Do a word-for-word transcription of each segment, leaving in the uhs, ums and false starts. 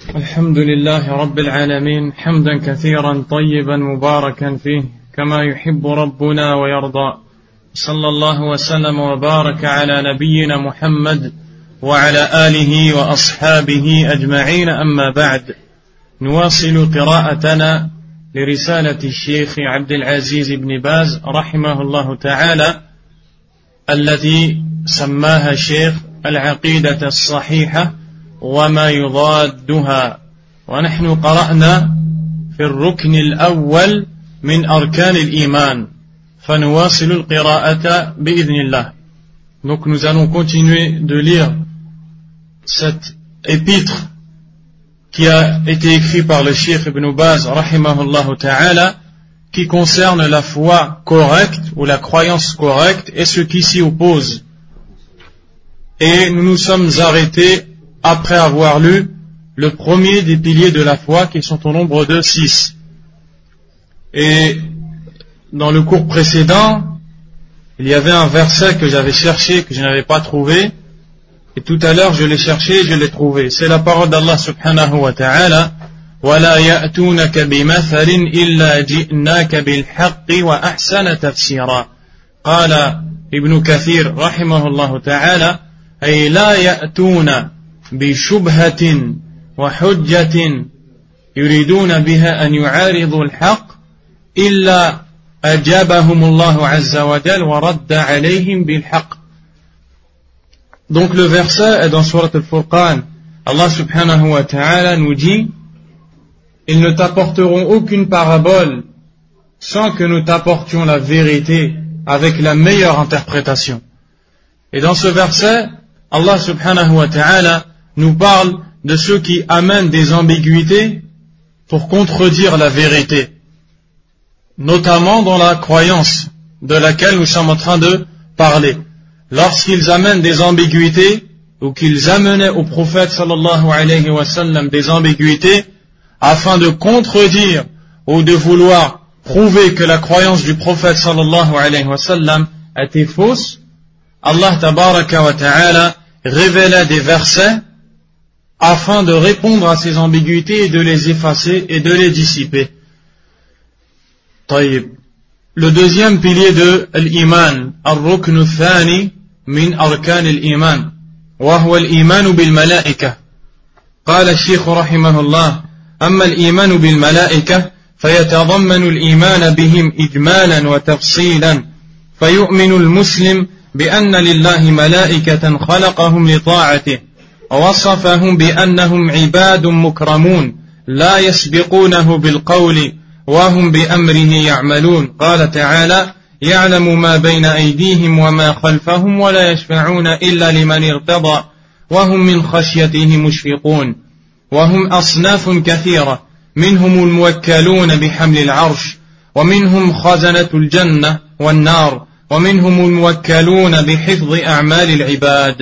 الحمد لله رب العالمين حمدا كثيرا طيبا مباركا فيه كما يحب ربنا ويرضى. صلى الله وسلم وبارك على نبينا محمد وعلى آله وأصحابه أجمعين. أما بعد، نواصل قراءتنا لرسالة الشيخ عبد العزيز بن باز رحمه الله تعالى التي سماها الشيخ العقيدة الصحيحة وما يضادها، ونحن قرأنا في الركن الأول من أركان الإيمان، فنواصل القراءة بإذن الله. Donc nous allons continuer de lire cet épître qui a été écrit par le Cheikh Ibn Baz rahimahullah ta'ala, qui concerne la foi correcte ou la croyance correcte et ce qui s'y oppose. Et nous nous sommes arrêtés après avoir lu le premier des piliers de la foi, qui sont au nombre de six. Et dans le cours précédent, il y avait un verset que j'avais cherché, que je n'avais pas trouvé, et tout à l'heure je l'ai cherché et je l'ai trouvé. C'est la parole d'Allah subhanahu wa ta'ala: وَلَا يَأْتُونَكَ بِمَثَلٍ إِلَّا جِئْنَاكَ بِالْحَقِّ وَأَحْسَنَ تَفْسِيرًا. قال ابن كثير رحمه الله تعالى: أي لا يأتون بشبهة وحجة يريدون بها أن يعارضوا الحق إلا أجابهم الله عز وجل ورد عليهم بالحق. Donc le verset est dans Surat Al-Furqan. Allah subhanahu wa ta'ala nous dit: ils ne t'apporteront aucune parabole sans que nous t'apportions la vérité avec la meilleure interprétation. Et dans ce verset, Allah subhanahu wa ta'ala nous parle de ceux qui amènent des ambiguïtés pour contredire la vérité, notamment dans la croyance de laquelle nous sommes en train de parler. Lorsqu'ils amènent des ambiguïtés, ou qu'ils amenaient au prophète sallallahu alayhi wa sallam des ambiguïtés, afin de contredire ou de vouloir prouver que la croyance du prophète sallallahu alayhi wa sallam était fausse, Allah tabaraka wa ta'ala révélait des versets afin de répondre à ces ambiguïtés et de les effacer et de les dissiper. طيب. Le deuxième pilier de l'iman, الركن الثاني من أركان الإيمان وهو الإيمان بالملائكة. قال الشيخ رحمه الله: أما الإيمان بالملائكة فيتضمن الإيمان بهم إجمالا وتفصيلا، فيؤمن المسلم بأن لله ملائكة خلقهم لطاعته ووصفهم بأنهم عباد مكرمون لا يسبقونه بالقول وهم بأمره يعملون. قال تعالى: يعلم ما بين أيديهم وما خلفهم ولا يشفعون إلا لمن ارتضى وهم من خشيته مشفقون. وهم أصناف كثيرة، منهم الموكلون بحمل العرش، ومنهم خزنة الجنة والنار، ومنهم الموكلون بحفظ أعمال العباد.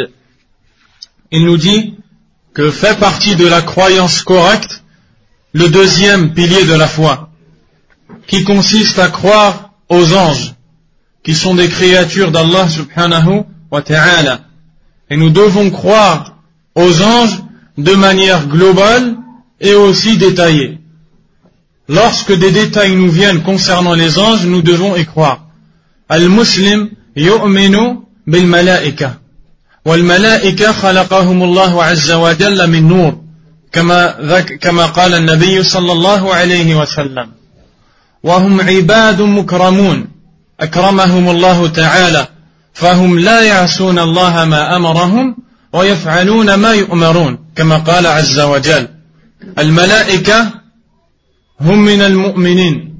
Il nous dit que fait partie de la croyance correcte le deuxième pilier de la foi, qui consiste à croire aux anges, qui sont des créatures d'Allah subhanahu wa ta'ala. Et nous devons croire aux anges de manière globale et aussi détaillée. Lorsque des détails nous viennent concernant les anges, nous devons y croire. Al-Muslim yu'minu bil-malaika. Wal-malaika khalaqahum Allahu azza wa jalla min nur. Kama, kama qala al-Nabi sallallahu alayhi wa sallam. Wa hum ibadun mukramun. Akramahum Allahu ta'ala. Fahum la ya'asuna Allah ma amarahum. ويفعلون ما يؤمرون كما قال عز وجل. الملائكة هم من المؤمنين.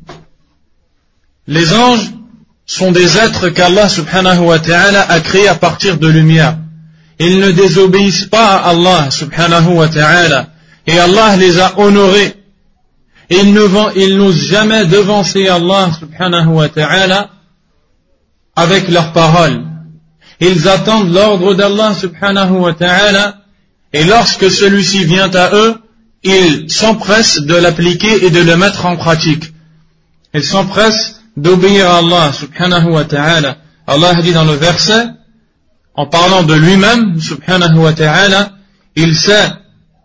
Les anges sont des êtres qu'Allah subhanahu wa ta'ala a créés à partir de lumière. Ils ne désobéissent pas à Allah subhanahu wa ta'ala, et Allah les a honorés. Ils n'osent jamais devancer Allah subhanahu wa ta'ala avec leurs paroles. Ils attendent l'ordre d'Allah subhanahu wa ta'ala, et lorsque celui-ci vient à eux, ils s'empressent de l'appliquer et de le mettre en pratique. Ils s'empressent d'obéir à Allah subhanahu wa ta'ala. Allah dit dans le verset, en parlant de lui-même subhanahu wa ta'ala, il sait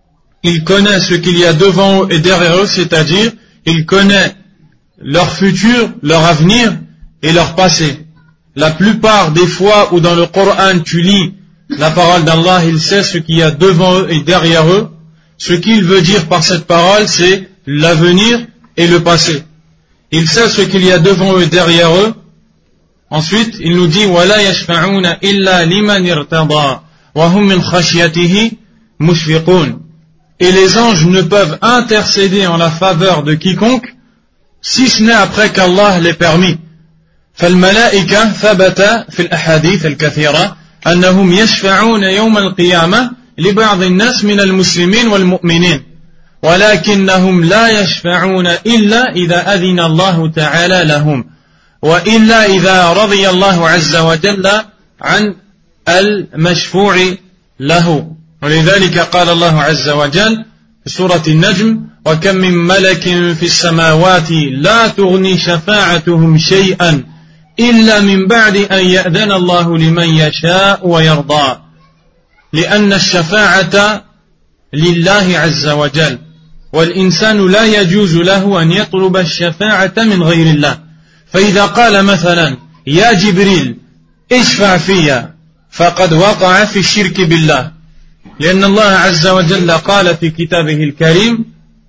il connaît ce qu'il y a devant eux et derrière eux, c'est-à-dire, il connaît leur futur, leur avenir et leur passé. La plupart des fois où dans le Coran tu lis la parole d'Allah, il sait ce qu'il y a devant eux et derrière eux. Ce qu'il veut dire par cette parole, c'est l'avenir et le passé. Il sait ce qu'il y a devant eux et derrière eux. Ensuite, il nous dit وَلَا يَشْفَعُونَ إِلَّا لِمَنِ ارْتَضَى وَهُمْ مِنْ خَشْيَتِهِ مُشْفِقُونَ. Et les anges ne peuvent intercéder en la faveur de quiconque, si ce n'est après qu'Allah l'ait permis. فالملائكة ثبت في الأحاديث الكثيرة أنهم يشفعون يوم القيامة لبعض الناس من المسلمين والمؤمنين ولكنهم لا يشفعون إلا إذا أذن الله تعالى لهم وإلا إذا رضي الله عز وجل عن المشفوع له. ولذلك قال الله عز وجل في سورة النجم وكم من ملك في السماوات لا تغني شفاعتهم شيئا إلا من بعد أن يأذن الله لمن يشاء ويرضى لأن الشفاعة لله عز وجل والإنسان لا يجوز له أن يطلب الشفاعة من غير الله. فإذا قال مثلا يا جبريل اشفع فيا فقد وقع في الشرك بالله لأن الله عز وجل قال في كتابه الكريم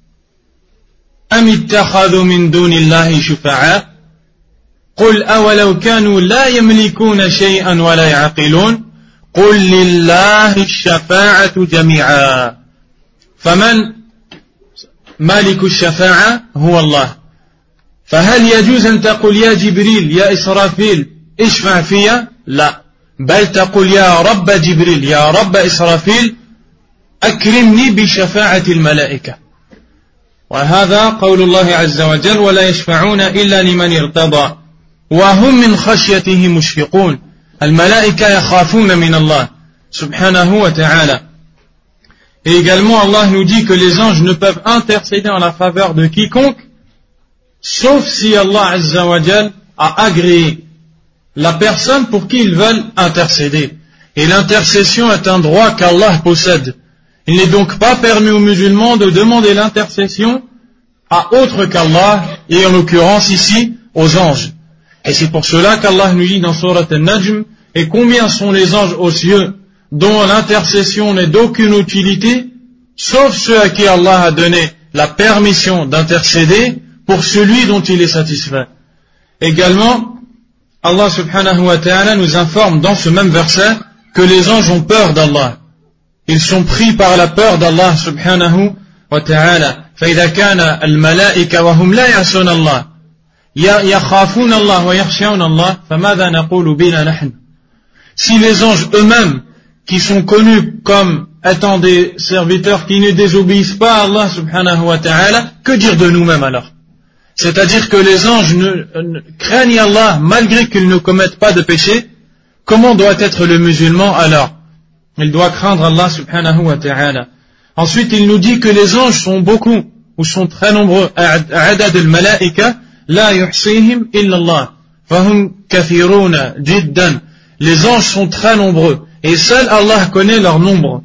أم اتخذوا من دون الله شفعاء قل أولو كانوا لا يملكون شيئا ولا يعقلون قل لله الشفاعة جميعا فمن مالك الشفاعة هو الله. فهل يجوز أن تقول يا جبريل يا إسرافيل اشفع فيا؟ لا، بل تقول يا رب جبريل يا رب إسرافيل أكرمني بشفاعة الملائكة. وهذا قول الله عز وجل ولا يشفعون إلا لمن ارتضى وهم من خشيته مشفقون. الملائكة يخافون من الله subhanahu wa ta'ala. Et également Allah nous dit que les anges ne peuvent intercéder en la faveur de quiconque sauf si Allah azza wa jal a agréé la personne pour qui ils veulent intercéder. Et l'intercession est un droit qu'Allah possède. Il n'est donc pas permis aux musulmans de demander l'intercession à autre qu'Allah, et en l'occurrence ici aux anges. Et c'est pour cela qu'Allah nous dit dans Surat Al-Najm, et combien sont les anges aux cieux dont l'intercession n'est d'aucune utilité, sauf ceux à qui Allah a donné la permission d'intercéder pour celui dont il est satisfait. Également, Allah subhanahu wa ta'ala nous informe dans ce même verset que les anges ont peur d'Allah. Ils sont pris par la peur d'Allah subhanahu wa ta'ala. فإذا كان الملائكة وهم لا يعصون الله يخافون الله ويخشون الله فماذا نقول بنا نحن. Si les anges eux-mêmes, qui sont connus comme étant des serviteurs qui ne désobéissent pas à Allah subhanahu wa ta'ala, que dire de nous-mêmes alors? C'est-à-dire que les anges ne, ne craignent Allah malgré qu'ils ne commettent pas de péché. Comment doit être le musulman alors? Il doit craindre Allah subhanahu wa ta'ala. Ensuite, il nous dit que les anges sont beaucoup, ou sont très nombreux. Adad al-malaika la yuhsihim illa Allah. Fahum kathiruna jiddan. Les anges sont très nombreux, et seul Allah connaît leur nombre.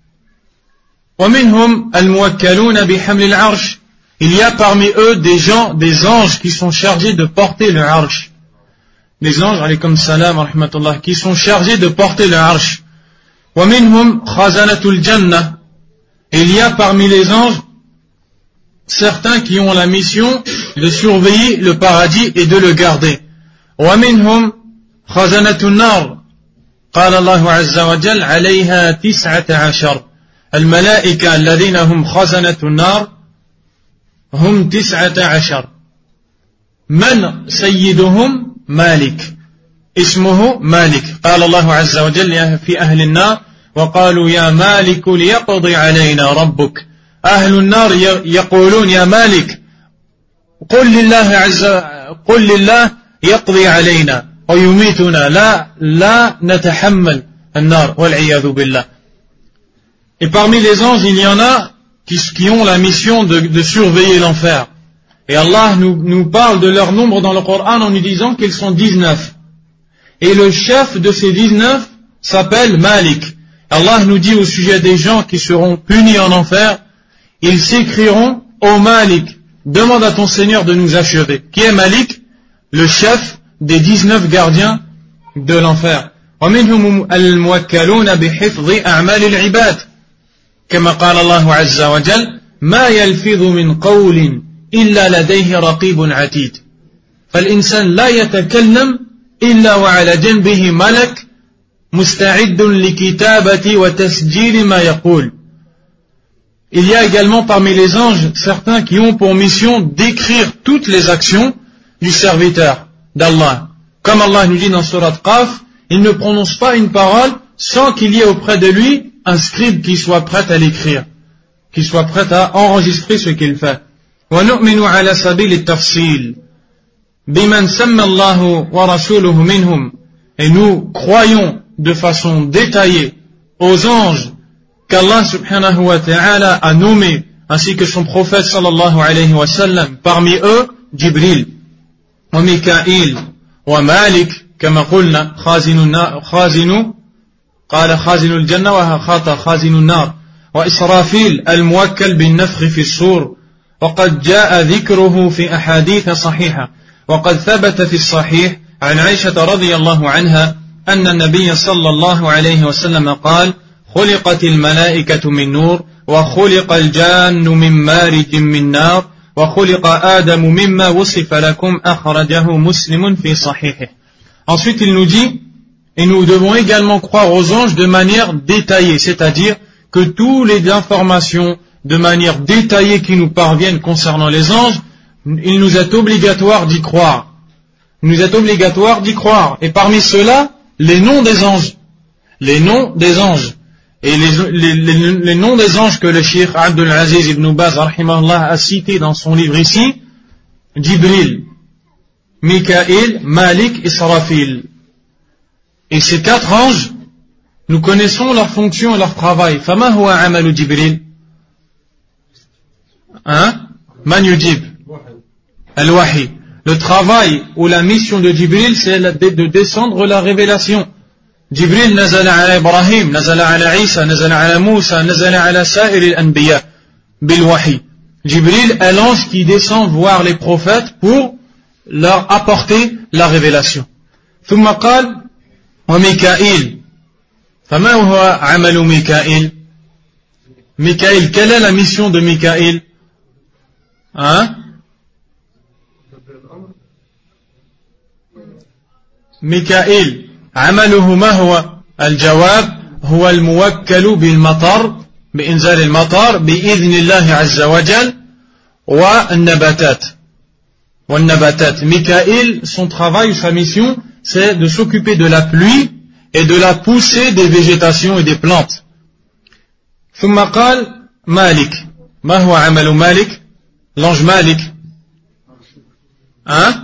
Wa minhum al-muwakkaluna bihamli al-arsh. Il y a parmi eux des gens, des anges qui sont chargés de porter le arsh. Les anges, alaykum salam wa rahmatullah, qui sont chargés de porter le arsh. Wa minhum khazanatul jannah. Il y a parmi les anges certains qui ont la mission de surveiller le paradis et de le garder. Wa minhum khazanatul nar. قال الله عز وجل عليها تسعة عشر. الملائكة الذين هم خزنة النار هم تسعة عشر. من سيدهم؟ مالك، اسمه مالك. قال الله عز وجل في أهل النار وقالوا يا مالك ليقضي علينا ربك. أهل النار يقولون يا مالك قل لله عز قل لله يقضي علينا ويميتنا لا لا نتحمل النار والعياذ بالله. Et parmi les anges, il y en a qui, qui ont la mission de, de surveiller l'enfer. Et Allah nous, nous parle de leur nombre dans le Coran en nous disant qu'ils sont dix-neuf. Et le chef de ces dix-neuf s'appelle Malik. Allah nous dit au sujet des gens qui seront punis en enfer, ils s'écrieront: Ô Malik, demande à ton Seigneur de nous achever. Qui est Malik? Le chef des dix-neuf gardiens de l'enfer. ومنهم الموكلون بحفظ أعمال العباد كما قال الله عز وجل ما يلفظ من قول إلا لديه رقيب عتيد. فالإنسان لا يتكلم إلا وعلى جنبه ملك مستعد لكتابة وتسجيل ما يقول. Il y a également parmi les anges certains qui ont pour mission d'écrire toutes les actions du serviteur d'Allah. Comme Allah nous dit dans Surat Qaf, il ne prononce pas une parole sans qu'il y ait auprès de lui un scribe qui soit prêt à l'écrire, qui soit prêt à enregistrer ce qu'il fait. وَنُؤْمِنُ عَلَى سَبِيلِ التَّفْصِيلِ بِمَنْ سَمَّ اللَّهُ وَرَسُولُهُ مِنْهُمْ. Et nous croyons de façon détaillée aux anges qu'Allah subhanahu wa ta'ala a nommé, ainsi que son prophète sallallahu alayhi wa sallam, parmi eux Jibril, wa Mikaïl, wa Malik, كما قلنا خازن النار خازن قال خازن الجنة وخاطر خازن النار وإسرافيل الموكل بالنفخ في الصور وقد جاء ذكره في أحاديث صحيحة وقد ثبت في الصحيح عن عائشة رضي الله عنها أن النبي صلى الله عليه وسلم قال خلقت الملائكة من نور وخلق الجان من مارج من نار وخلق آدم مما وصف لكم أخرجه مسلم في صحيحه. Ensuite, il nous dit, et nous devons également croire aux anges de manière détaillée, c'est-à-dire que toutes les informations de manière détaillée qui nous parviennent concernant les anges, il nous est obligatoire d'y croire. Il nous est obligatoire d'y croire. Et parmi ceux-là, les noms des anges. Les noms des anges. Et les, les, les, les noms des anges que le Cheikh Abdul Aziz ibn Baz rahimahullah a cités dans son livre ici, Jibril, Mikaïl, Malik, Israfil. Et ces quatre anges, nous connaissons leur fonction et leur travail. Fama huwa amalu Jibril? Hein? Man yujib? Al-Wahi. Le travail ou la mission de Jibril, c'est de descendre la révélation. Jibril nazala ala Ibrahim, nazala ala Isa, nazala ala Moussa, nazala ala sa'ir al-anbiya bil wahi. Jibril est l'ange qui descend voir les prophètes pour leur apporter la révélation. ثم قال وميكائيل فما هو عمل ميكائيل؟ Mikaïl, quelle est la mission de Mikaïl? Hein? ميكائيل عمله ما هو؟ الجواب هو الموكل بالمطر بإنزال المطر بإذن الله عز وجل والنباتات والنباتات. Mikaïl, son travail, sa mission, c'est de s'occuper de la pluie et de la poussée des végétations et des plantes. ثم قال مالك ما هو عمل مالك؟ l'ange Malik, hein?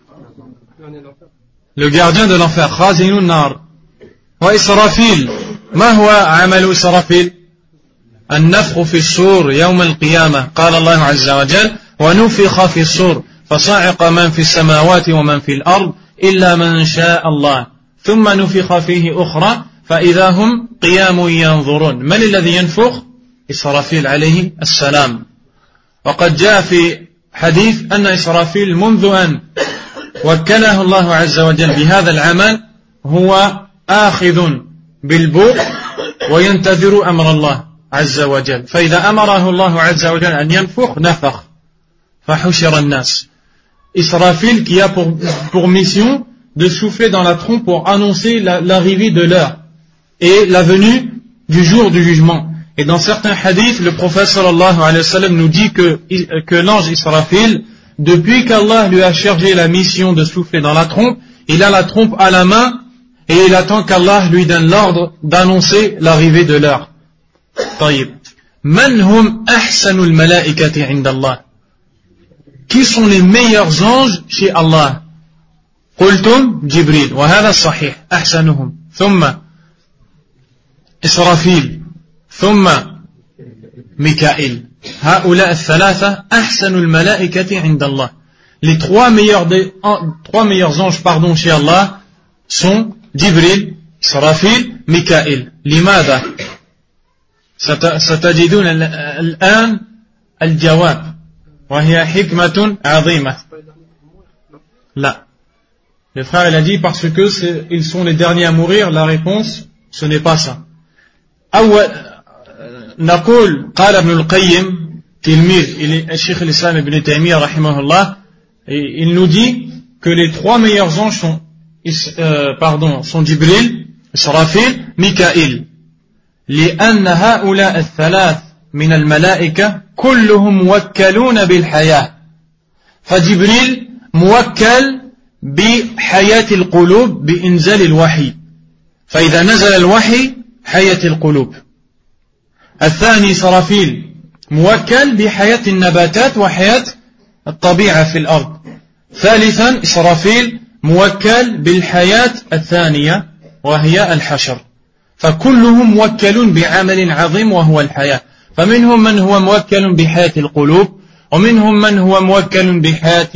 Le gardien de l'enfer, خازن النار. وإسرافيل ما هو عمل إسرافيل؟ النفخ في الصور يوم القيامة. قال الله عز وجل ونفخ في الصور فصعق من في السماوات ومن في الأرض إلا من شاء الله ثم نفخ فيه أخرى فإذا هم قيام ينظرون. من الذي ينفخ؟ إسرافيل عليه السلام. وقد جاء في حديث أن إسرافيل منذ أن وكله الله عز وجل بهذا العمل هو آخذ بالبوق وينتظر أمر الله عز وجل، فإذا أمره الله عز وجل أن ينفخ نفخ فحشر الناس. Israfil qui a pour, pour mission de souffler dans la trompe pour annoncer la, l'arrivée de l'heure et la venue du jour du jugement. Et dans certains hadiths, le prophète sallallahu alayhi wa sallam nous dit que, que l'ange Israfil, depuis qu'Allah lui a chargé la mission de souffler dans la trompe, il a la trompe à la main et il attend qu'Allah lui donne l'ordre d'annoncer l'arrivée de l'heure. طيب. من هم أحسن الملائكة عند الله؟ Qui sont les meilleurs anges chez Allah? قلتم جبريل وهذا الصحيح أحسنهم ثم إسرافيل ثم ميكائيل. هؤلاء الثلاثة أحسن الملائكة عند الله. Les trois meilleurs, des, trois meilleurs anges pardon, chez Allah sont Jibril, Israfil, Mikaïl. لماذا؟ ستجدون الآن الجواب وهي حكمة عظيمة. لا. Le frère il a dit parce que c'est, ils sont les derniers à mourir. La réponse, ce n'est pas ça. أول نقول قال ابن القيم تلميذ الشيخ الإسلام ابن تيمية رحمه الله, il nous dit que les trois meilleurs anges sont euh, pardon sont Jibril, Israfil, Mikaïl. لأن هؤلاء الثلاث من الملائكة كلهم موكلون بالحياة. فجبريل موكل بحياة القلوب بإنزال الوحي, فإذا نزل الوحي حياة القلوب. الثاني إسرافيل موكل بحياة النباتات وحياة الطبيعة في الأرض. ثالثا إسرافيل موكل بالحياة الثانية وهي الحشر. فكلهم موكلون بعمل عظيم وهو الحياة. فمنهم من هو موكل بحياة القلوب, ومنهم من هو موكل بحياة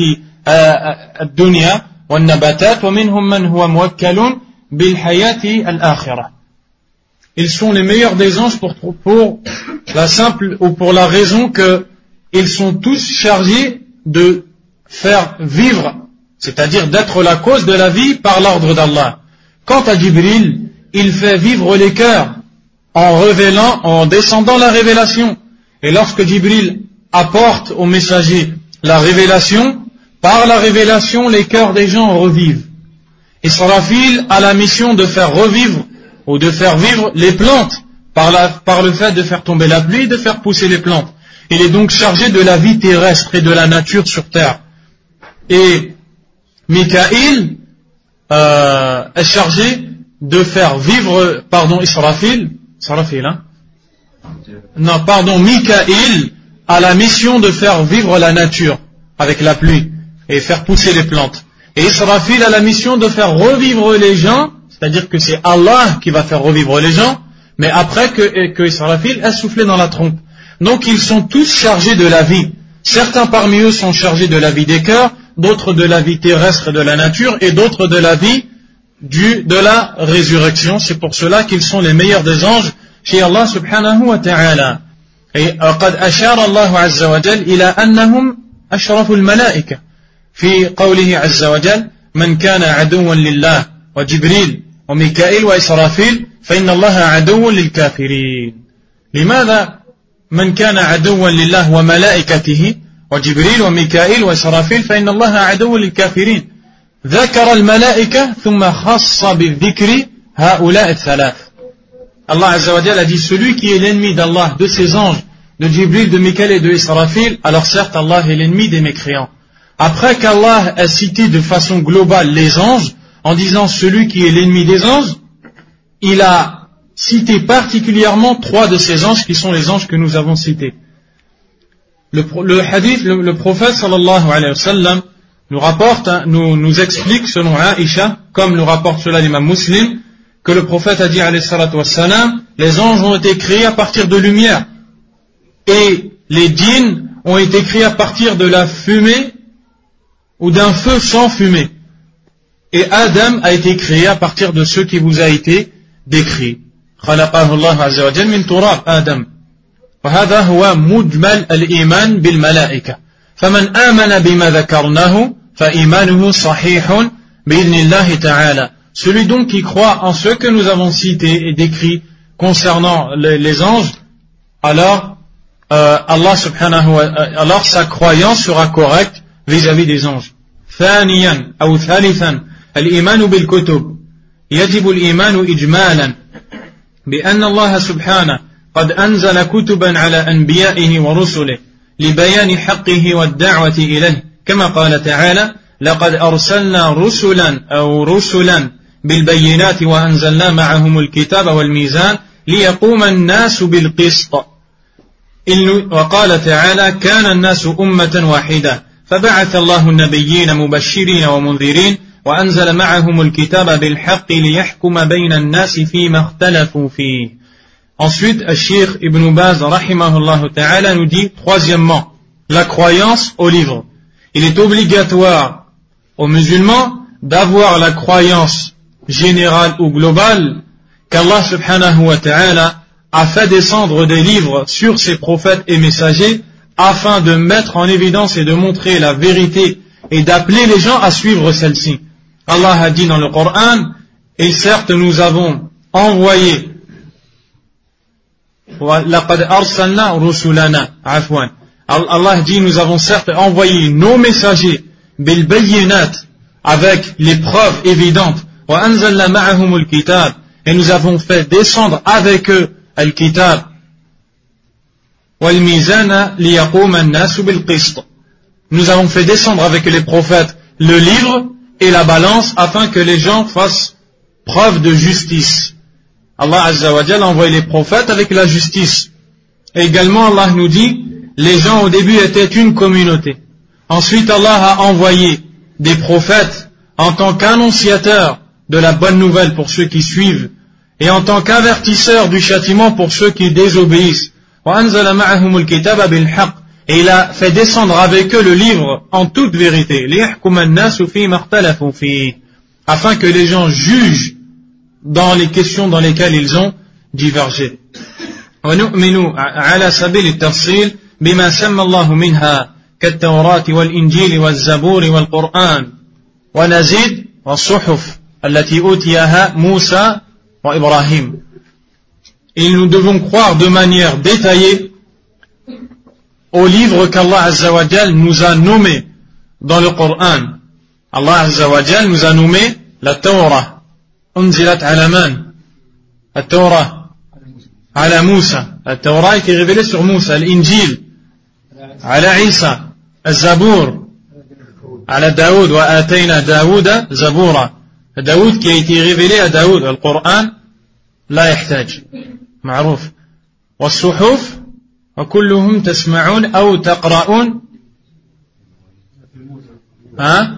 الدنيا والنباتات, ومنهم من هو موكل بالحياة الآخرة. Ils sont les meilleurs des anges pour, pour la simple ou pour la raison que ils sont tous chargés de faire vivre, c'est-à-dire d'être la cause de la vie par l'ordre d'Allah. Quant à Jibril, il fait vivre les cœurs en révélant, en descendant la révélation. Et lorsque Jibril apporte au messager la révélation, par la révélation, les cœurs des gens revivent. Israfil a la mission de faire revivre ou de faire vivre les plantes par, la, par le fait de faire tomber la pluie et de faire pousser les plantes. Il est donc chargé de la vie terrestre et de la nature sur terre. Et Mikaïl euh, est chargé de faire vivre, pardon, Israfil, Israfil, hein? Non, pardon, Mikaïl a la mission de faire vivre la nature avec la pluie et faire pousser les plantes. Et Israfil a la mission de faire revivre les gens, c'est-à-dire que c'est Allah qui va faire revivre les gens, mais après que, que Israfil a soufflé dans la trompe. Donc ils sont tous chargés de la vie. Certains parmi eux sont chargés de la vie des cœurs, d'autres de la vie terrestre et de la nature, et d'autres de la vie du, de la résurrection. C'est pour cela qu'ils sont les meilleurs des anges chez Allah subhanahu wa ta'ala. Et قد أشار الله عز وجل إلى أنهم أشرف الملائكة في قوله عز وجل من كان عدوا لله وجبريل وميكائيل وإسرافيل فإن الله عدو للكافرين. لماذا من كان عدوا لله وملائكته وجبريل وميكائيل وإسرافيل فإن الله عدو للكافرين؟ ذكر الملائكة ثم خص بالذكر هؤلاء الثلاث. Allah Azza wa Jalla a dit celui qui est l'ennemi d'Allah, de ses anges, de Jibril, de Mikaël et de Israfil, alors certes Allah est l'ennemi des mécréants. Après qu'Allah a cité de façon globale les anges, en disant celui qui est l'ennemi des anges, il a cité particulièrement trois de ces anges qui sont les anges que nous avons cités. Le, le hadith, le, le prophète sallallahu alayhi wa sallam nous rapporte, hein, nous, nous explique selon Aïcha, comme nous rapporte cela l'imam Muslim, que le prophète a dit alayhi salatu wassalam, les anges ont été créés à partir de lumière et les djinns ont été créés à partir de la fumée ou d'un feu sans fumée. Et Adam a été créé à partir de ce qui vous a été décrit. خلقه الله عز وجل من تراب آدم. وهذا هو مجمل الإيمان بالملائكة. فمن آمن بما ذكرناه فإيمانه صحيح بإذن الله تعالى. Celui donc qui croit en ce que nous avons cité et décrit concernant les, les anges, alors euh, Allah subhanahu wa alors sa croyance sera correcte vis-à-vis des anges. ثانيا أو ثالثا الإيمان بالكتب. يجب الإيمان إجمالا بأن الله سبحانه قد أنزل كتبا على أنبيائه ورسله لبيان حقه والدعوة إليه كما قال تعالى لقد أرسلنا رسلا أو رسلا بالبينات وأنزلنا معهم الكتاب والميزان ليقوم الناس بالقسط وقال تعالى كان الناس أمة واحدة فبعث الله النبيين مبشرين ومنذرين وأنزل معهم الكتاب بالحق ليحكم بين الناس فيما اختلفوا فيه. Ensuite, Cheikh Ibn Baz rahimahullah ta'ala nous dit, troisièmement, la croyance au livre. Il est obligatoire aux musulmans d'avoir la croyance générale ou globale qu'Allah subhanahu wa ta'ala a fait descendre des livres sur ses prophètes et messagers afin de mettre en évidence et de montrer la vérité et d'appeler les gens à suivre celle-ci. Allah a dit dans le Coran, et certes nous avons envoyé laqad arsalna rusulana afwan. Allah dit nous avons certes envoyé nos messagers bil bayyinat avec les preuves évidentes wa anzalna ma'ahum al-kitab et nous avons fait descendre avec eux al-kitab wal mizana liyaquma an-nas bil qist. Nous avons fait descendre avec les prophètes le livre et la balance afin que les gens fassent preuve de justice. Allah Azza wa Jalla a envoyé les prophètes avec la justice. Et également Allah nous dit, les gens au début étaient une communauté. Ensuite Allah a envoyé des prophètes en tant qu'annonciateurs de la bonne nouvelle pour ceux qui suivent et en tant qu'avertisseurs du châtiment pour ceux qui désobéissent. Et il a fait descendre avec eux le livre en toute vérité, afin que les gens jugent dans les questions dans lesquelles ils ont divergé. ونؤمن على سبيل التفصيل بما سمى الله منها كالتوراة والإنجيل والزبور والقرآن ونزيد والصحف التي أوتيها موسى وإبراهيم. Et nous devons croire de manière détaillée au livre qu'Allah Azza wa Jal nous a nommé dans le Coran. Allah Azza wa Jal nous a nommé la Torah. Unzilat ala man? La Torah. Ala Moussa. La Torah était révélée sur Moussa. L'Injil. Ala Isa. Al-Zabour. Ala Daoud. Wa atayna Daouda Zaboura. Daoud qui a été révélé à Daoud. Le Coran. La yahtaj. معروف. والصحف وكلهم تسمعون أو تقرؤون ها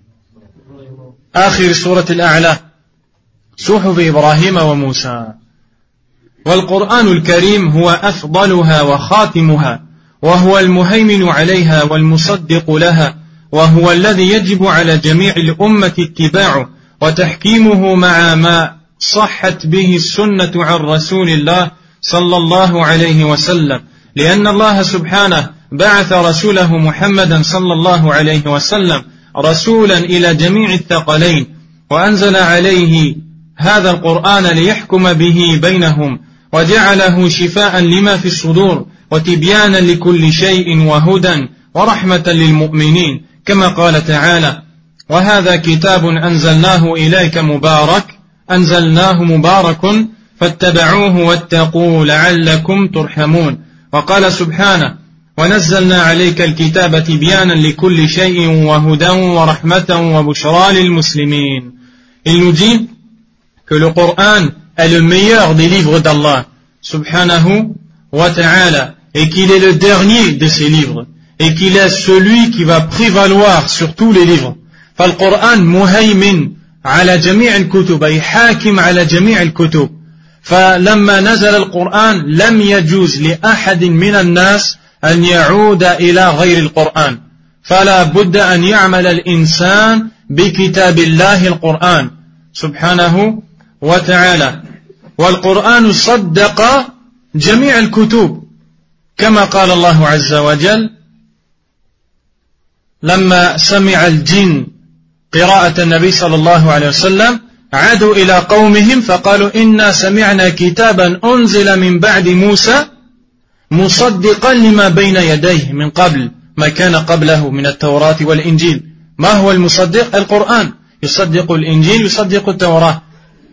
آخر سورة الأعلى صحف إبراهيم وموسى. والقرآن الكريم هو أفضلها وخاتمها وهو المهيمن عليها والمصدق لها وهو الذي يجب على جميع الأمة اتباعه وتحكيمه مع ما صحت به السنة عن رسول الله صلى الله عليه وسلم لأن الله سبحانه بعث رسوله محمدا صلى الله عليه وسلم رسولا إلى جميع الثقلين وأنزل عليه هذا القرآن ليحكم به بينهم وجعله شفاء لما في الصدور وتبيانا لكل شيء وهدى ورحمة للمؤمنين كما قال تعالى وهذا كتاب أنزلناه إليك مبارك أنزلناه مبارك فاتبعوه واتقوا لعلكم ترحمون وقال سبحانه ونزلنا عليك الكتاب تبيانا لكل شيء وهدى ورحمة وبشرى للمسلمين. Il nous dit que le Coran est le meilleur des livres d'Allah subhanahu wa ta'ala et qu'il est le dernier de ces livres et qu'il est celui qui va prévaloir sur tous les livres. فالقرآن مهيمن على جميع الكتب أي حاكم على جميع الكتب. فلما نزل القرآن لم يجوز لأحد من الناس أن يعود إلى غير القرآن فلا بد أن يعمل الإنسان بكتاب الله القرآن سبحانه وتعالى. والقرآن صدق جميع الكتب كما قال الله عز وجل لما سمع الجن قراءة النبي صلى الله عليه وسلم عادوا إلى قومهم فقالوا إنا سمعنا كتابا أنزل من بعد موسى مصدقا لما بين يديه من قبل ما كان قبله من التوراة والإنجيل. ما هو المصدق؟ القرآن يصدق الإنجيل يصدق التوراة.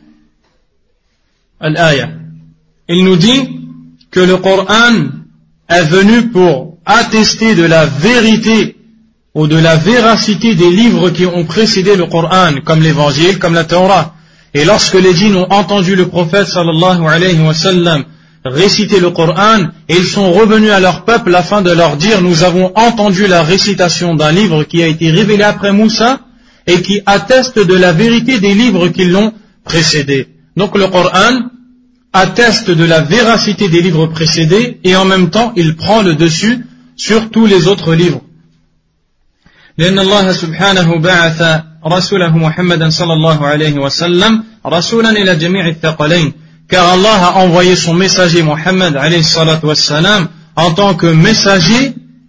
الآية. Il nous dit que le Coran est venu pour attester de la vérité ou de la véracité des livres qui ont précédé le Coran, comme l'Évangile, comme la Torah. Et lorsque les djinns ont entendu le prophète sallallahu alayhi wa sallam réciter le Coran, ils sont revenus à leur peuple afin de leur dire nous avons entendu la récitation d'un livre qui a été révélé après Moussa et qui atteste de la vérité des livres qui l'ont précédé. Donc le Coran atteste de la véracité des livres précédés et en même temps il prend le dessus sur tous les autres livres. لأن الله سبحانه بعث رسوله محمدا صلى الله عليه وسلم رسولا إلى جميع الثقلين car Allah a envoyé son messager Muhammad alayhi salatu wassalam en tant que messager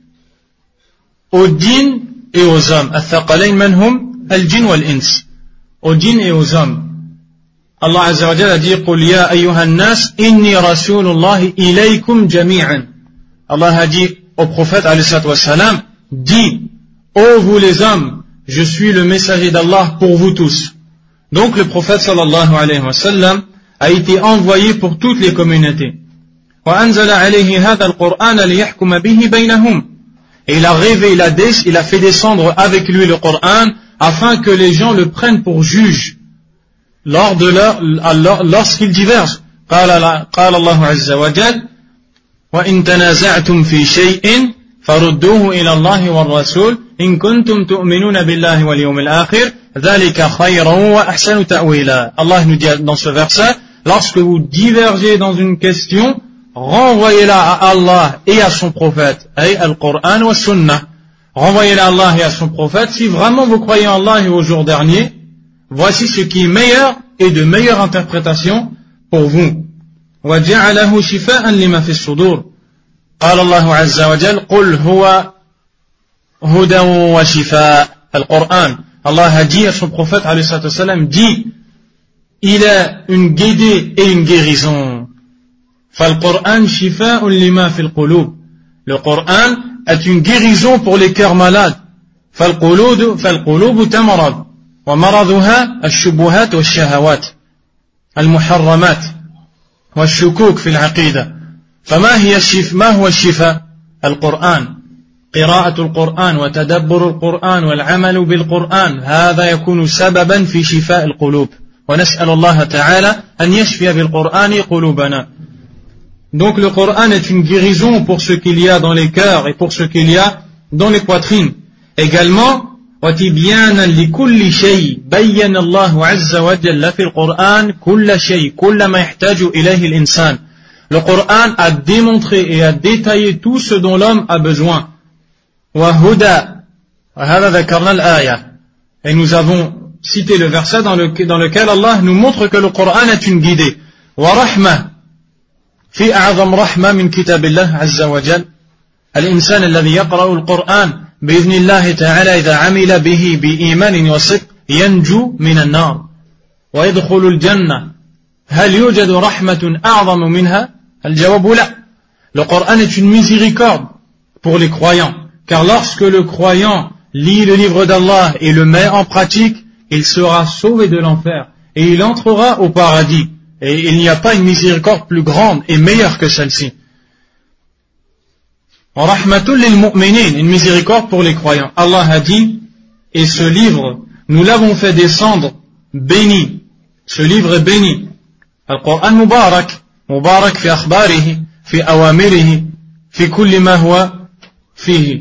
aux djinns et aux hommes. Al-thaqalayn manhum al-jinn wal-ins. Aux djinns et aux hommes. Allah Azza wa Jalla a dit قُلْ يَا أَيُّهَا النَّاسِ إِنِّي رَسُولُ اللَّهِ إِلَيْكُمْ جَمِيعًا. Allah a dit au prophète alayhi salatu wassalam, dis, ô vous les hommes, je suis le messager d'Allah pour vous tous. Donc le prophète sallallahu alayhi wa sallam a été envoyé pour toutes les communautés. وَأَنزَلَ عَلَيْهِ هَذَا الْقُرْآنَ لِيَحْكُمَ بِهِ بَيْنَهُمْ. Et il a rêvé, il a, des, il a fait descendre avec lui le Coran afin que les gens le prennent pour juge lors de leur, lorsqu'ils divergent. قال الله عز وجل وَإِن تَنَازَعْتُمْ فِي شَيْءٍ فَرُدُّوهُ إِلَى اللَّهِ وَالرَّسُولِ إِن كُنتُمْ تُؤْمِنُونَ بِاللَّهِ وَالْيَوْمِ الْآخِرِ ذَلِكَ خَيْرٌ وَأَحْسَنُ تَأْوِيلًا. Allah nous dit dans ce verset, lorsque vous divergez dans une question, renvoyez-la à Allah et à son prophète, et al-Qur'an wa sunnah. Renvoyez-la à Allah et à son prophète. Si vraiment vous croyez en Allah et au jour dernier, voici ce qui est meilleur et de meilleure interprétation pour vous. وَجَعَلَهُ شِفَاءً لِمَا فِي الصُّدُورِ. قال الله عز وجل قل هو هدى وشفاء. القرآن, Allah a dit à son prophète alayhi salatu wassalam, dit, il est une guidée et une guérison. فالقرآن شفاء لما في القلوب. Le Coran est une guérison pour les cœurs malades. فالقلوب فالقلوب تمرض ومرضها الشبهات والشهوات المحرمات والشكوك في العقيدة. فما هي الشفاء؟ ما هو الشفاء؟ القرآن، قراءة القرآن وتدبر القرآن والعمل بالقرآن، هذا يكون سببا في شفاء القلوب. ونسأل الله تعالى أن يشفي بالقرآن قلوبنا. Donc le Coran est une guérison pour ce qu'il y a dans les cœurs et pour ce qu'il y a dans les poitrines. Également, وَتِبْيَانًا لِكُلِّ شَيْءٍ بَيَّنَ اللَّهُ عَزَّ وَجَلَّ فِي الْقُرْآنِ كُلَّ شَيْءٍ كُلَّ مَا يَحْتَاجُ إِلَيْهِ الْإِنسَانِ. Le Coran a démontré et a détaillé tout ce dont l'homme a besoin. وَهُدَى وَهَذَا ذَكَرْنَا الْآيَةِ. Et nous avons cité le verset dans, le, dans lequel Allah nous montre que le Coran est une guidée. وَرَحْمَةً في أعظم رحمة من كتاب الله عز وجل. الإنسان الذي يقرأ القرآن بإذن الله تعالى إذا عمل به بإيمان وصدق ينجو من النار ويدخل الجنة. هل يوجد رحمة أعظم منها؟ الجواب لا. Le Coran est une miséricorde pour les croyants, car lorsque le croyant lit le livre d'Allah et le met en pratique, il sera sauvé de l'enfer et il entrera au paradis. Et il n'y a pas une miséricorde plus grande et meilleure que celle-ci. Rahmatul lil mu'minin, une miséricorde pour les croyants. Allah a dit, et ce livre, nous l'avons fait descendre béni. Ce livre est béni. Al-Qur'an mubarak, mubarak fi akhbarihi, fi awamirihi, fi kulli ma huwa fihi.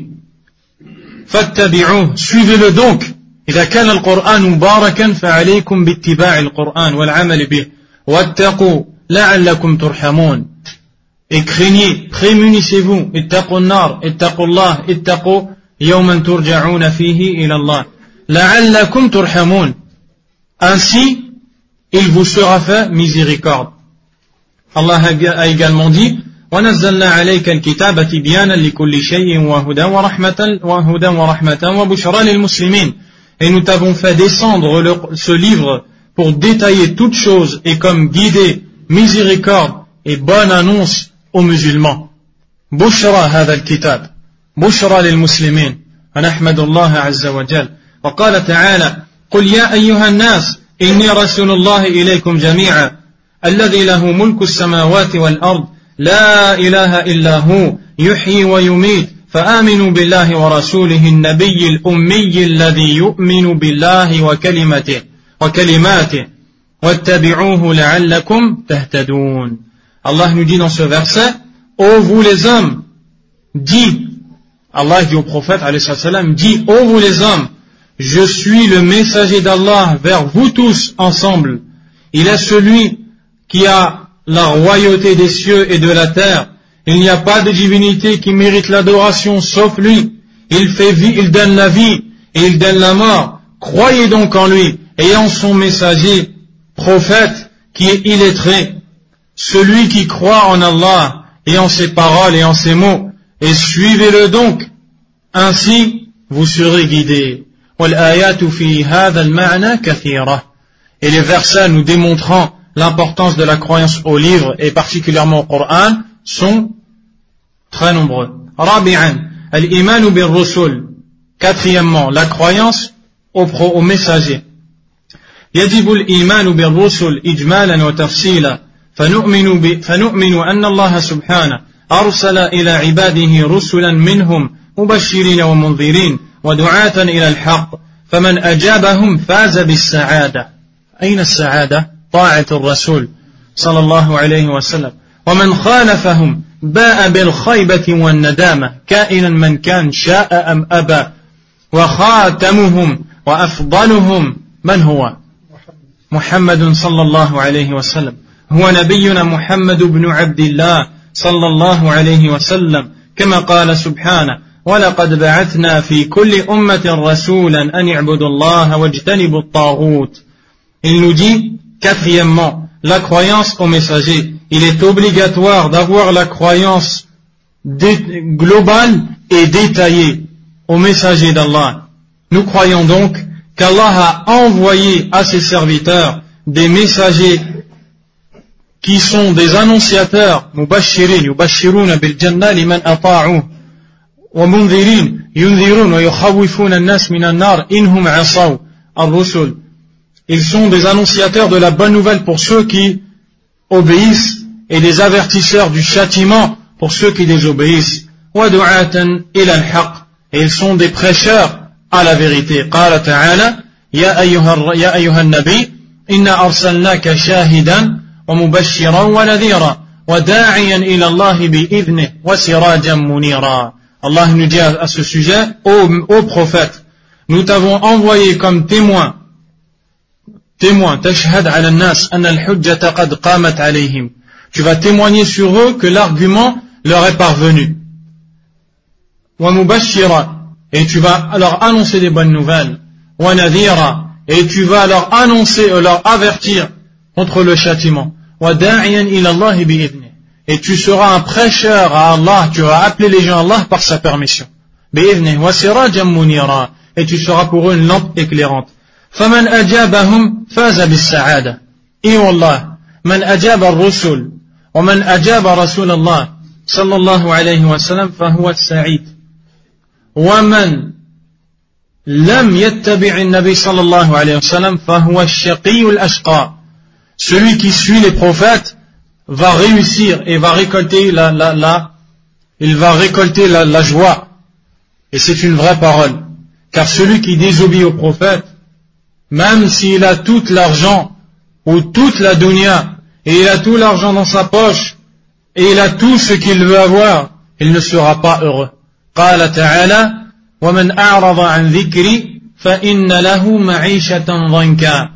Fattabi'uh, suivez-le donc. إذا كان القرآن مباركا فعليكم باتباع القرآن والعمل به. واتقوا لعلكم ترحمون. Et craignez, prémunissez-vous. اتقوا النار, اتقوا الله, اتقوا يوما ترجعون فيه إلى الله. لعلكم ترحمون. Ainsi, il vous sera fait miséricorde. Allah a également dit, ونزلنا عليك الكتاب تبيانا لكل شيء وهدى ورحمة وهدى ورحمة وبشرى للمسلمين. Et nous t'avons fait descendre le, ce livre pour détailler toutes choses et comme guider, miséricorde et bonne annonce aux musulmans. بشرى هذا الكتاب بشرى للمسلمين. ونحمد الله عز وجل. وقال تعالى قل يا أيها الناس إني رسول الله إليكم جميعا الذي له ملك السماوات والأرض لا إله إلا هو يحيي ويميت فآمنوا بالله ورسوله النبي الأمي الذي يؤمن بالله وكلمته وكلماته واتبعوه لعلكم تهتدون. Allah nous dit dans ce verset, ô vous les hommes, dis, Allah dit au prophète alayhi salam, dis, ô vous les hommes, je suis le messager d'Allah vers vous tous ensemble. Il est celui qui a la royauté des cieux et de la terre. Il n'y a pas de divinité qui mérite l'adoration sauf lui. Il fait vie, il donne la vie et il donne la mort. Croyez donc en lui et en son messager, prophète qui est illettré. Celui qui croit en Allah et en ses paroles et en ses mots, et suivez-le donc. ainsi vous serez guidés. وَالْآيَاتُ فِي هَذَا الْمَعْنَى كَثِيرَةٌ. Et les versets nous démontrant l'importance de la croyance au livre et particulièrement au Coran sont très nombreux. رابعا الإيمان بالرسل. Quatrièmement, la croyance aux, aux messagers. يجب الإيمان بالرسل إجمالا وتفصيلا فنؤمن, ب... فنؤمن أن الله سبحانه أرسل إلى عباده رسلا منهم مبشرين ومنذرين ودعاة إلى الحق فمن أجابهم فاز بالسعادة. أين السعادة؟ طاعة الرسول صلى الله عليه وسلم. ومن خالفهم باء بالخيبة والندامة كائنا من كان شاء أم أبى. وخاتمهم وأفضلهم من هو؟ محمد صلى الله عليه وسلم. هو نبينا محمد بن عبد الله صلى الله عليه وسلم كما قال سبحانه ولقد بعثنا في كل أمة رسولا أن اعبدوا الله واجتنبوا الطاغوت. Il nous dit, quatrièmement, la croyance aux messagers. Il est obligatoire d'avoir la croyance globale et détaillée aux messagers d'Allah. Nous croyons donc qu'Allah a envoyé à ses serviteurs des messagers qui sont des annonciateurs, mubashirin, yubashiruna bil jannah liman ata'uh, wa mundhirin, yundhirun wa yukhawifuna an-nas min an-nar inhum asaw ar-rusul. Ils sont des annonciateurs de la bonne nouvelle pour ceux qui obéissent et des avertisseurs du châtiment pour ceux qui désobéissent. Wa du'atan ila al-haq. Et ils sont des prêcheurs à la vérité. Qala ta'ala ya ayyuha ya ayyuha an-nabi inna arsalnaka shahidan wa mubashiran wa nadhira wa da'iyan ila Allah bi'idhnihi wa sirajan munira. Allah nous dit à ce sujet, ô, ô prophète, nous t'avons envoyé comme témoin témoin, tashhad ala nas anna al-hujjata qad qamat alayhim. Tu vas témoigner sur eux que l'argument leur est parvenu. Wa mubashira, et tu vas leur annoncer des bonnes nouvelles. Wa nadhira, et tu vas leur annoncer ou leur avertir contre le châtiment. Wa da'iyan ila Allah bi'idhni, et tu seras un prêcheur à Allah, tu vas appeler les gens à Allah par sa permission. Bi'idhni wa sirajan munira, et tu seras pour eux une lampe éclairante. فمن أجابهم فاز بالسعادة. إي والله من أجاب الرسل ومن أجاب رسول الله صلى الله عليه وسلم فهو السعيد. ومن لم يتبع النبي صلى الله عليه وسلم فهو الشقي الأشقى. Celui qui suit les prophètes va réussir et va récolter la, la, la, il va récolter la, la joie. Et c'est une vraie parole. Car celui qui désobéit aux prophètes, même s'il a tout l'argent ou toute la dunya et il a tout l'argent dans sa poche et il a tout ce qu'il veut avoir, il ne sera pas heureux. قال تعالى ومن أعرض عن ذكري فإن له معيشة ضنكا.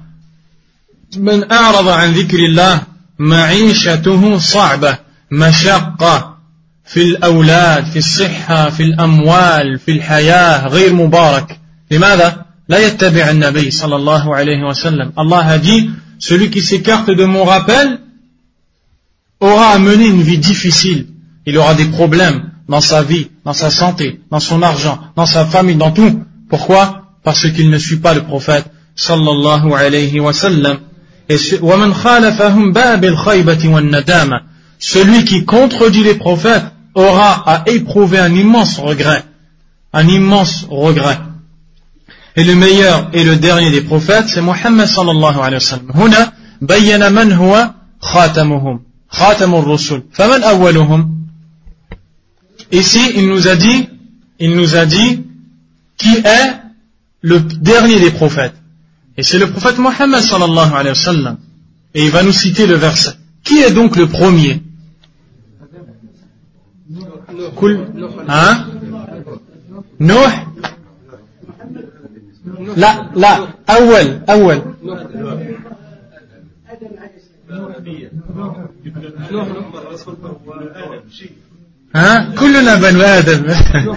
من أعرض عن ذكر الله معيشته صعبة مشقة في الأولاد في الصحة في الأموال في الحياة غير مبارك. لماذا؟ لا يتبع النبي صلى الله عليه وسلم. Allah a dit, celui qui s'écarte de mon rappel aura à mener une vie difficile. Il aura des problèmes dans sa vie, dans sa santé, dans son argent, dans sa famille, dans tout. Pourquoi? Parce qu'il ne suit pas le prophète sallallahu alayhi wa sallam. Et وَمَنْ خَالَفَهُمْ بَاءَ بِالْخَيْبَةِ وَالنَّدَامَةِ. Celui qui contredit les prophètes aura à éprouver un immense regret. Un immense regret. Et le meilleur et le dernier des prophètes, c'est Muhammad sallallahu alayhi wa sallam. هنا بين من هو خاتمهم خاتم الرسل فمن أولهم. Ici, il nous a dit, il nous a dit qui est le dernier des prophètes. Et c'est le prophète Muhammad sallallahu alayhi wa sallam. Et il va nous citer le verset. Qui est donc le premier? Hein? Nuh. لا لا أول أول ها كلنا بنو آدم.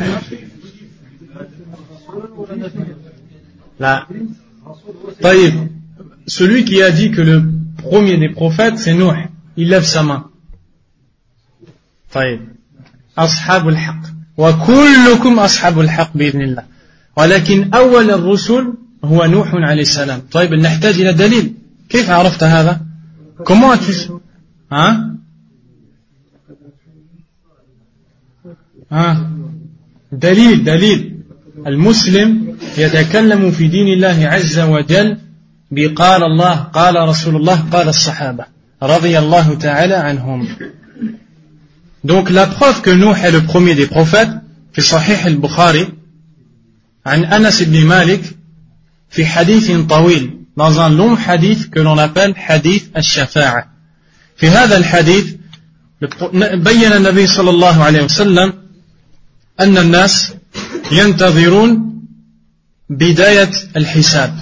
لا طيب celui qui a dit que le premier des prophètes c'est Nuh, il lève sa main. طيب أصحاب الحق وكلكم أصحاب الحق بإذن الله ولكن أول الرسل هو نوح عليه السلام. طيب نحتاج إلى دليل. كيف عرفت هذا؟ Comment as-tu hein hein دليل دليل المسلم يتكلم في دين الله عز وجل بقال الله قال رسول الله قال الصحابة رضي الله تعالى عنهم. Donc la preuve que Nuh est le premier des prophètes, في صحيح البخاري عن أنس بن مالك في حديث طويل, dans un long hadith que l'on appelle hadith الشفاعة. في هذا الحديث بين النبي صلى الله عليه وسلم أن الناس ينتظرون بداية الحساب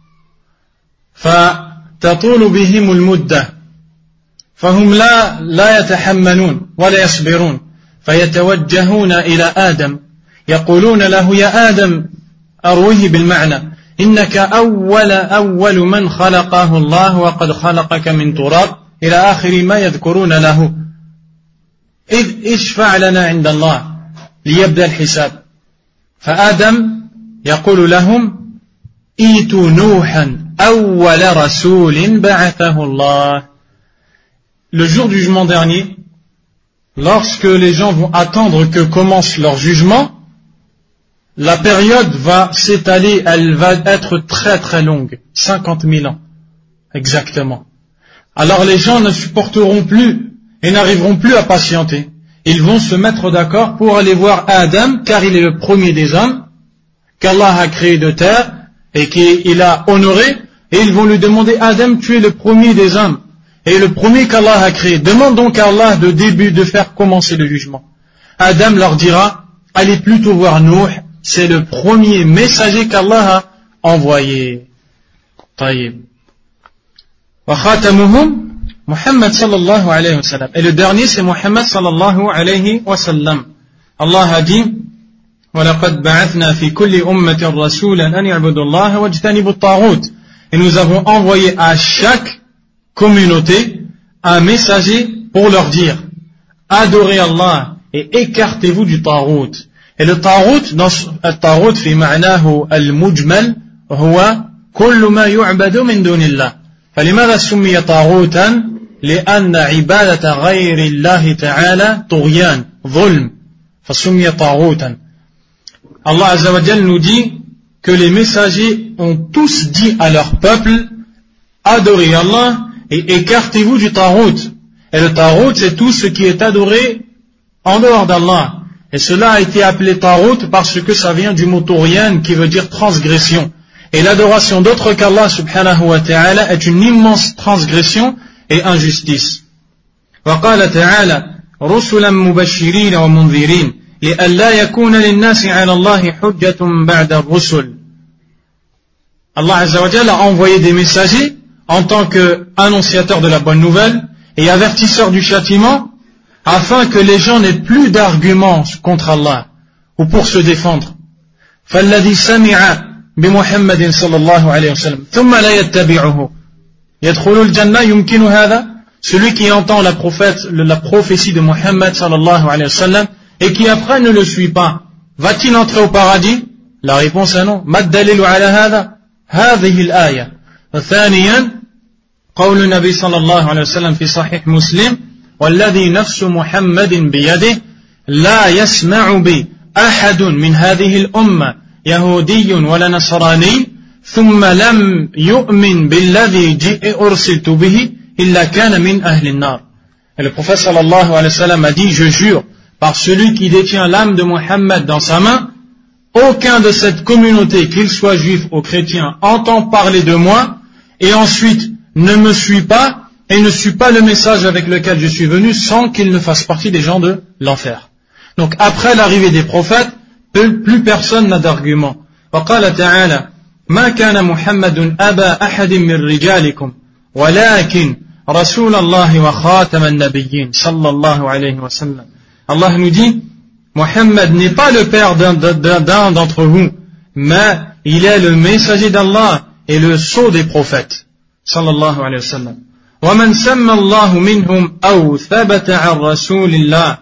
فتطول بهم المدة فهم لا لا يتحملون ولا يصبرون فيتوجهون إلى آدم يقولون له يا آدم أرويه بالمعنى إنك أول أول من خلقه الله وقد خلقك من تراب إلى آخر ما يذكرون له إذ اشفع لنا عند الله ليبدأ الحساب. فآدم يقول لهم إيتوا نوحا أول رسول بعثه الله. Le jour du jugement dernier, lorsque les gens vont attendre que commence leur jugement, la période va s'étaler, elle va être très très longue, cinquante mille ans, exactement. Alors les gens ne supporteront plus et n'arriveront plus à patienter. Ils vont se mettre d'accord pour aller voir Adam, car il est le premier des hommes, qu'Allah a créé de terre et qu'il a honoré, et ils vont lui demander Adam, tu es le premier des hommes. Et le premier qu'Allah a créé. Demande donc à Allah de début de faire commencer le jugement. Adam leur dira, allez plutôt voir Nuh, c'est le premier messager qu'Allah a envoyé. Taïb. Wa khatamuhum Muhammad sallallahu alayhi wa sallam. Et le dernier c'est Muhammad sallallahu alayhi wa sallam. Allah a dit, وَلَقَدْ بَعَثْنَا فِي كُلِّ أُمَّةٍ رَسُولًا أَنْ يَعْبُدُوا اللَّهَ وَاجْتَنِبُوا الطَّاغُوتَ. Et nous avons envoyé à chaque communauté un messager pour leur dire adorez Allah et écartez-vous du tarout. Et le tarout, dans le tarout في معناه المجمل هو كل ما يعبد من دون الله. فلماذا سمي طاغوتا؟ لأن عبادة غير الله تعالى طغيان ظلم فسمي طاغوتا. Allah Azza wa Jal nous dit que les messagers ont tous dit à leur peuple adorez Allah et écartez-vous du tarout. Et le tarout, c'est tout ce qui est adoré en dehors d'Allah. Et cela a été appelé tarout parce que ça vient du mot touryan qui veut dire transgression. Et l'adoration d'autre qu'Allah subhanahu wa ta'ala est une immense transgression et injustice. وقال تعالى رسلا مبشرين ومنذرين لئلا يكون للناس على الله حجة بعد الرسل. Allah Azza wa Jalla a envoyé des messagers en tant qu'annonciateur de la bonne nouvelle et avertisseur du châtiment, afin que les gens n'aient plus d'arguments contre Allah ou pour se défendre. فالذي سمع بمحمد صلى الله عليه وسلم ثم لا يتبعه يدخل الجنة يمكن هذا. Celui qui entend la, prophète, la prophétie de Muhammad sallallahu alayhi wa sallam et qui après ne le suit pas, va-t-il entrer au paradis? La réponse est non. ما الدليل على هذا؟ هذه الآية. ثانيا قول النبي صلى الله عليه وسلم في صحيح مسلم والذي نفس محمد بيده لا يسمع بي أحد من هذه الأمة يهودي ولا نصراني ثم لم يؤمن بالذي جئ أرسلت به إلا كان من أهل النار. Et le prophète sallallahu alayhi wa sallam a dit, je jure par celui qui détient l'âme de Muhammad dans sa main, aucun de cette communauté, qu'il soit juif ou chrétien, entend parler de moi et ensuite ne me suit pas et ne suit pas le message avec lequel je suis venu sans qu'il ne fasse partie des gens de l'enfer. Donc après l'arrivée des prophètes, plus personne n'a d'argument. وقال تعالى ما كان محمد أبا أحد من رجالكم ولكن رسول الله وخاتم النبيين صلى الله عليه وسلم. Allah nous dit, Mohammed n'est pas le père d'un, d'un d'entre vous, mais il est le messager d'Allah et le sceau des prophètes. Sallallahu alayhi wa sallam. وَمَنْ سَمَّ اللَّهُ مِنْهُمْ أَوْ ثَبَتَ عَنْ رَسُولِ اللَّهِ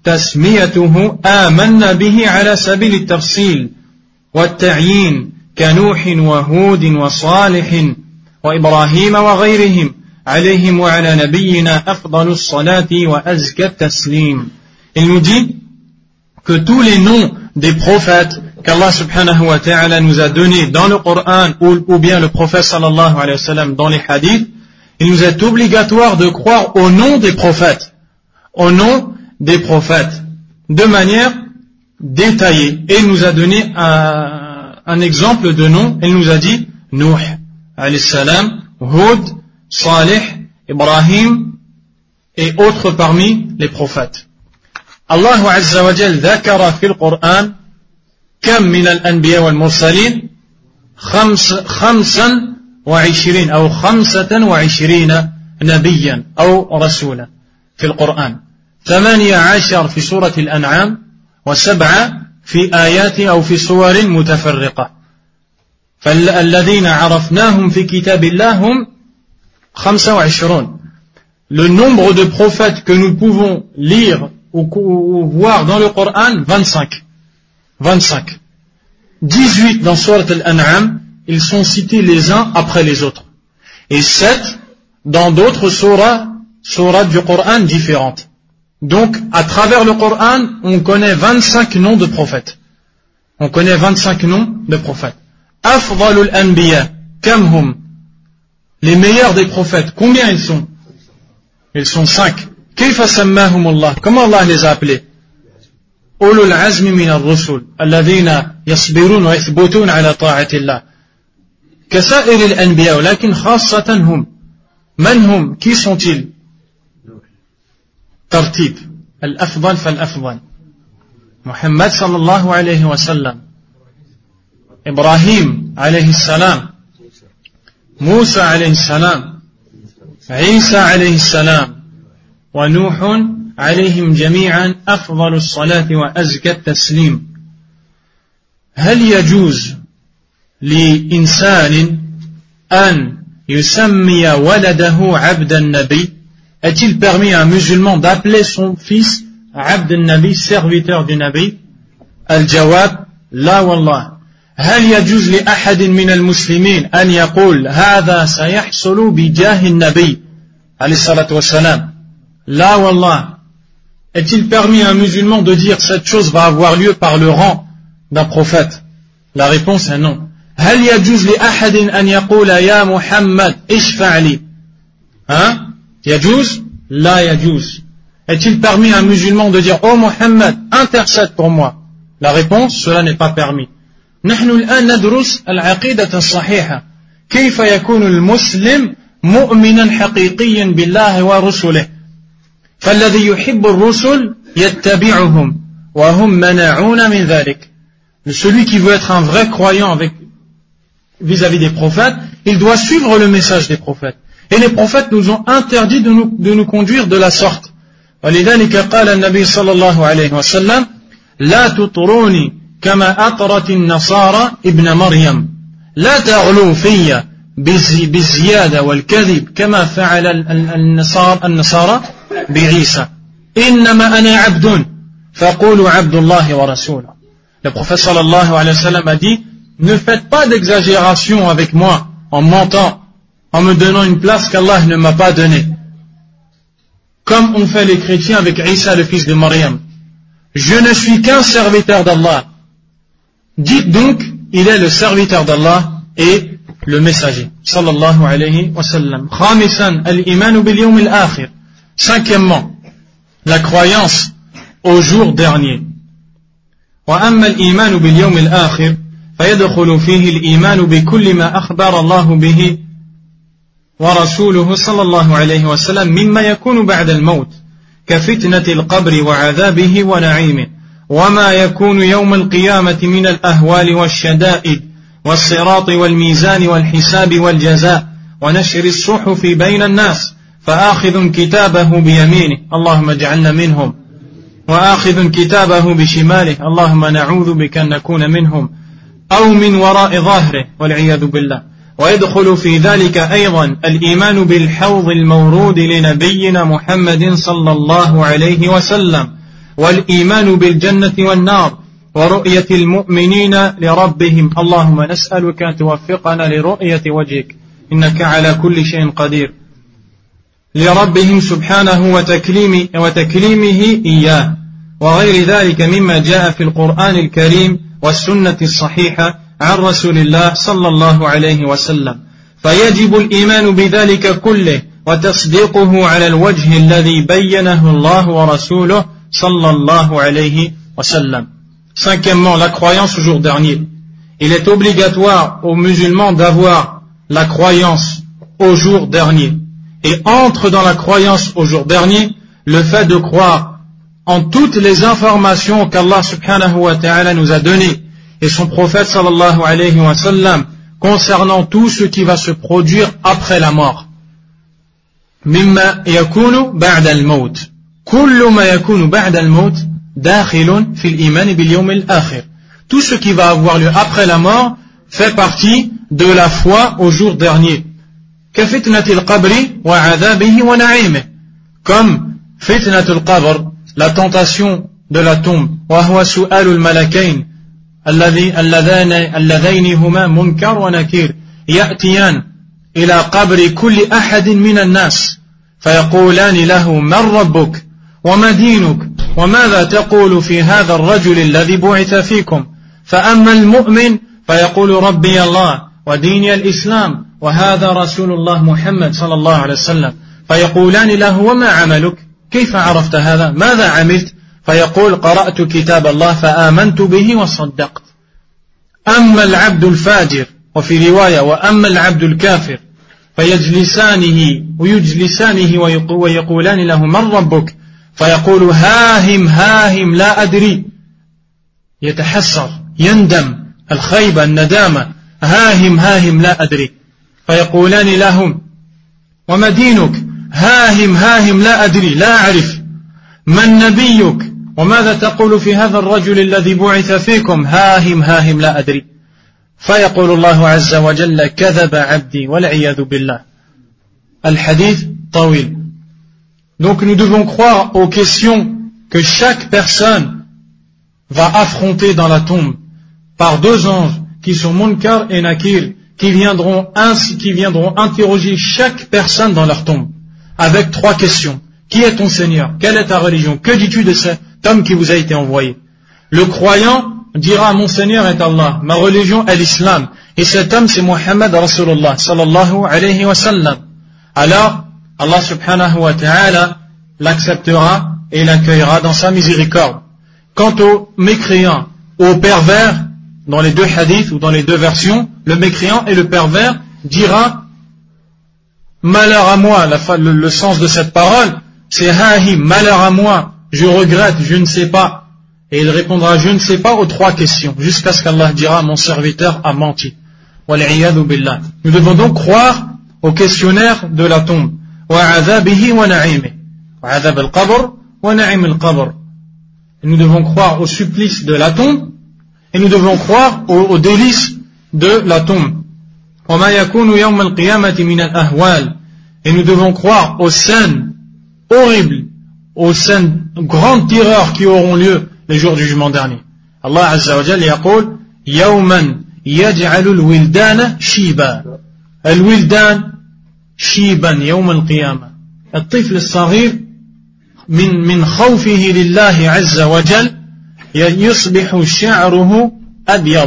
تسميته آمنا به على سبيل التفصيل والتعيين كنوح وهود وصالح وإبراهيم وغيرهم عليهم وعلى نبينا أفضل الصلاة وأزكى التسليم. Il nous dit que tous les noms des prophètes qu'Allah subhanahu wa ta'ala nous a donnés dans le Coran ou, ou bien le prophète sallallahu alayhi wa sallam dans les hadiths, il nous est obligatoire de croire au nom des prophètes, au nom des prophètes, de manière détaillée. Et il nous a donné un, un exemple de nom. Il nous a dit Nuh alayhi salam, Hud, Salih, Ibrahim et autres parmi les prophètes. Allah Azza wa Jal ذكر في القرآن كم من الأنبياء والمرسلين خمس خمسا وعشرين أو خمسة وعشرين نبيا أو رسولا في القرآن ثمانية عشر في سورة الأنعام وسبعة في آيات أو في سور متفرقة فالذين عرفناهم في كتاب الله هم خمسة وعشرون. Le nombre de prophètes que nous pouvons lire ou, ou voir dans le Coran, vingt-cinq. vingt-cinq. dix-huit dans Surat Al-An'am, ils sont cités les uns après les autres. Et sept dans d'autres surahs, surahs du Coran différentes. Donc, à travers le Coran, on connaît vingt-cinq noms de prophètes. On connaît vingt-cinq noms de prophètes. Afdalul Anbiya, kamhum. Les meilleurs des prophètes, combien ils sont? Ils sont cinq. Kayfa sammahum Allah. Comment Allah les a appelés? Ulul azmi min ar-rusul, alladhina yasbirun wa yathbutun ala ta'ati Allah. Kasa'ir al-anbiya, walakin khassatan hum. Man hum? Qui sont-ils? Tartib. Al-afdal fal-afdal. Muhammad sallallahu alayhi wa sallam. Ibrahim alayhi salam. Musa alayhi salam. Isa alayhi salam. ونوح عليهم جميعا أفضل الصلاة وأزكى التسليم. هل يجوز لإنسان أن يسمي ولده عبد النبي? Est-il permis à un musulman d'appeler son fils عبد النبي, serviteur du Nabi? الجواب لا والله. هل يجوز لأحد من المسلمين أن يقول هذا سيحصل بجاه النبي عليه الصلاة والسلام؟ Là, wallah, est-il permis à un musulman de dire cette chose va avoir lieu par le rang d'un prophète? La réponse est non. هل يجوز لأحد أن يقول يا محمد اشفع لي؟ Hein? يجوز؟ لا يجوز. Est-il permis à un musulman de dire oh Muhammad, intercède pour moi? La réponse, cela n'est pas permis. نحن الآن ندرس العقيدة الصحيحة. كيف يكون المسلم مؤمنا حقيقيا بالله ورسله؟ فالذي يحب الرسل يتبعهم وهم منعون من ذلك. Celui qui veut être un vrai croyant avec, vis-à-vis des prophètes, il doit suivre le message des prophètes. Et les prophètes nous ont interdit de nous, de nous conduire de la sorte. ولذلك قال النبي صلى الله عليه وسلم لا تطروني كما أطرت النصارى ابن مريم لا تغلوا في بالزيادة والكذب كما فعل النصارى النصارى بعيسى إنما أنا عبد فقولوا عبد الله ورسوله. Le prophète sallallahu alayhi wa sallam a dit ne faites pas d'exagération avec moi en mentant, en me donnant une place qu'Allah ne m'a pas donnée, comme ont fait les chrétiens avec Isa le fils de Maryam. Je ne suis qu'un serviteur d'Allah. Dites donc il est le serviteur d'Allah et le messager sallallahu alayhi wa sallam. Khamisan al-iman bil yawm al-akhir. Cinquièmement, la croyance au jour dernier. وأما الإيمان باليوم الآخر فيدخل فيه الإيمان بكل ما أخبر الله به ورسوله صلى الله عليه وسلم مما يكون بعد الموت كفتنة القبر وعذابه ونعيمه وما يكون يوم القيامة من الأهوال والشدائد والصراط والميزان والحساب والجزاء ونشر الصحف بين الناس فآخذ كتابه بيمينه اللهم اجعلنا منهم وآخذ كتابه بشماله اللهم نعوذ بك أن نكون منهم أو من وراء ظهره والعياذ بالله. ويدخل في ذلك أيضا الإيمان بالحوض المورود لنبينا محمد صلى الله عليه وسلم والإيمان بالجنة والنار ورؤية المؤمنين لربهم اللهم نسألك أن توفقنا لرؤية وجهك إنك على كل شيء قدير لربهم سبحانه وتكليم وتكليمه إياه وغير ذلك مما جاء في القرآن الكريم والسنة الصحيحة عن رسول الله صلى الله عليه وسلم فيجب الإيمان بذلك كله وتصديقه على الوجه الذي بينه الله ورسوله صلى الله عليه وسلم. Cinquièmement, la croyance au jour dernier. Il est obligatoire aux musulmans d'avoir la croyance au jour dernier. Et entre dans la croyance au jour dernier le fait de croire en toutes les informations qu'Allah subhanahu wa ta'ala nous a données et son prophète sallallahu alayhi wa sallam concernant tout ce qui va se produire après la mort. Mimma yakunu ba'da al-maut. Kullu ma yakunu ba'da al-maut dakhilun fil iman bil yawm al-akhir. Tout ce qui va avoir lieu après la mort fait partie de la foi au jour dernier. Ka fitnatil qabri wa 'adhabihi wa na'imihi. Comme fitnatul qabr, la tentation de la tombe. Wa huwa su'alul malakain alladhi alladhani alladhaini huma munkar wa nakir ya'tiyan ila qabri kulli ahadin min an-nas fayaqulani lahu man rabbuk wa ma dinuk wa madha taqulu fi hadha ar-rajul alladhi bu'itha fikum fa amma al-mu'min fayaqulu rabbi Allah wa dini al-islam wa hadha rasulullah Muhammad sallallahu alayhi wa sallam fayaqulani lahu wa ma 'amaluk كيف عرفت هذا ماذا عملت فيقول قرأت كتاب الله فآمنت به وصدقت أما العبد الفاجر وفي رواية وأما العبد الكافر فيجلسانه ويجلسانه ويقولان له من ربك فيقول هاهم هاهم لا أدري يتحسر يندم الخيبة الندامة هاهم هاهم لا أدري فيقولان لهم وما دينك هاهم هاهم لا أدري لا أعرف من نبيك وماذا تقول في هذا الرجل الذي بعث فيكم هاهم هاهم لا أدري فيقول الله عز وجل كذب عبدي والعياذ بالله. الحديث طويل. Donc nous devons croire aux questions que chaque personne va affronter dans la tombe par deux anges qui sont Munkar et Nakir qui viendront ainsi qui viendront interroger chaque personne dans leur tombe avec trois questions. Qui est ton Seigneur? Quelle est ta religion? Que dis-tu de cet homme qui vous a été envoyé? Le croyant dira mon Seigneur est Allah, ma religion est l'islam, et cet homme c'est Muhammad Rasulullah sallallahu alayhi wa sallam. Alors Allah subhanahu wa ta'ala l'acceptera et l'accueillera dans sa miséricorde. Quant aux mécréants, aux pervers, dans les deux hadiths ou dans les deux versions, le mécréant et le pervers dira malheur à moi, la, le, le sens de cette parole, c'est hahim, malheur à moi, je regrette, je ne sais pas. Et il répondra je ne sais pas aux trois questions, jusqu'à ce qu'Allah dira mon serviteur a menti. Wal'iyadu billah. Nous devons donc croire au questionnaire de la tombe. Wa adhabihi wa na'imi. Wa adhab al-qabr wa na'im al-qabr. Nous devons croire au supplice de la tombe et nous devons croire aux, aux délices de la tombe. وما يكون يوم القيامة من الأهوال. Et nous devons croire aux scènes horribles, aux scènes grandes terreurs qui auront lieu les jours du jugement dernier. Allah Azza wa Jalla يقول يوما يجعل الولدان شيبا. الولدان شيبا يوم القيامة. الطفل الصغير من من خوفه لله عز وجل يصبح شعره أبيض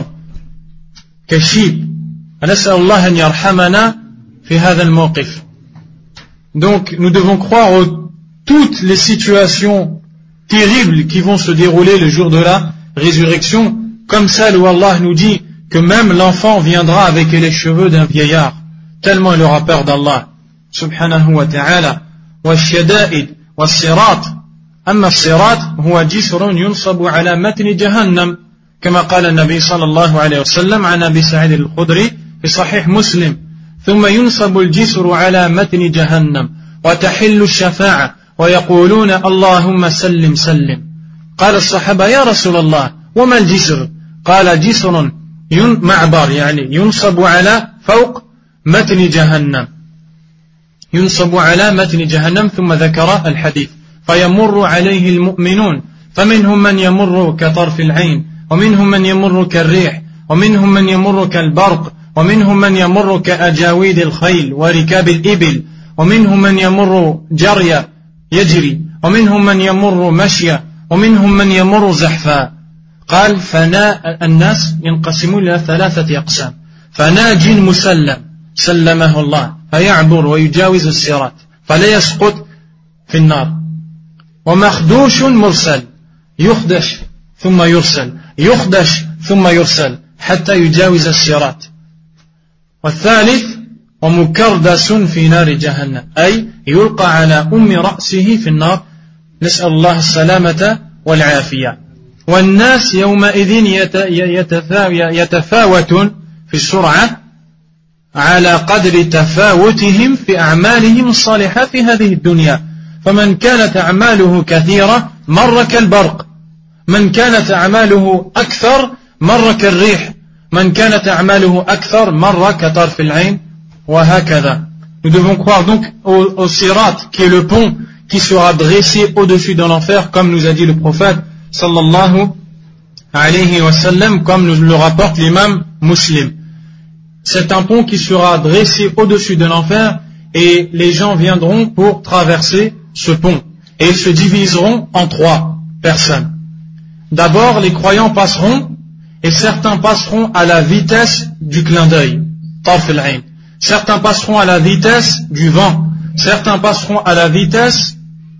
كالشيب. نسأل الله أن يرحمنا في هذا الموقف. Donc nous devons croire aux toutes les situations terribles qui vont se dérouler le jour de la résurrection, comme celle où Allah nous dit que même l'enfant viendra avec les cheveux d'un vieillard, tellement il aura peur d'Allah subhanahu wa ta'ala. والشدائد والصراط. أما الصراط هو جسر ينصب على متن جهنم كما قال النبي صلى الله عليه وسلم عن أبي سعيد الخدري في صحيح مسلم ثم ينصب الجسر على متن جهنم وتحل الشفاعة ويقولون اللهم سلم سلم. قال الصحابة يا رسول الله وما الجسر؟ قال جسر معبر يعني ينصب على فوق متن جهنم ينصب على متن جهنم ثم ذكر الحديث فيمر عليه المؤمنون فمنهم من يمر كطرف العين ومنهم من يمر كالريح ومنهم من يمر كالبرق ومنهم من يمر كأجاويد الخيل وركاب الإبل ومنهم من يمر جريا يجري ومنهم من يمر مشيا ومنهم من يمر زحفا. قال فنا الناس ينقسمون إلى ثلاثة أقسام. فناج مسلم سلمه الله فيعبر ويجاوز الصراط فلا يسقط في النار. ومخدوش مرسل يخدش ثم يرسل يخدش ثم يرسل حتى يجاوز الصراط. والثالث ومكردس في نار جهنم أي يلقى على أم رأسه في النار نسأل الله السلامة والعافية. والناس يومئذ يتفاوتون في السرعة على قدر تفاوتهم في أعمالهم الصالحة في هذه الدنيا. فمن كانت أعماله كثيرة مر كالبرق من كانت أعماله أكثر مر كالريح من كانت أعماله أكثر مر كطرف العين وهكذا. Nous devons croire donc au, au sirat qui est le pont qui sera dressé au-dessus de l'enfer comme nous a dit le prophète sallallahu alayhi wa sallam, comme nous le rapporte l'imam Muslim. C'est un pont qui sera dressé au-dessus de l'enfer et les gens viendront pour traverser ce pont et ils se diviseront en trois personnes. D'abord, les croyants passeront et certains passeront à la vitesse du clin d'œil, tarf al-ayn. Certains passeront à la vitesse du vent, certains passeront à la vitesse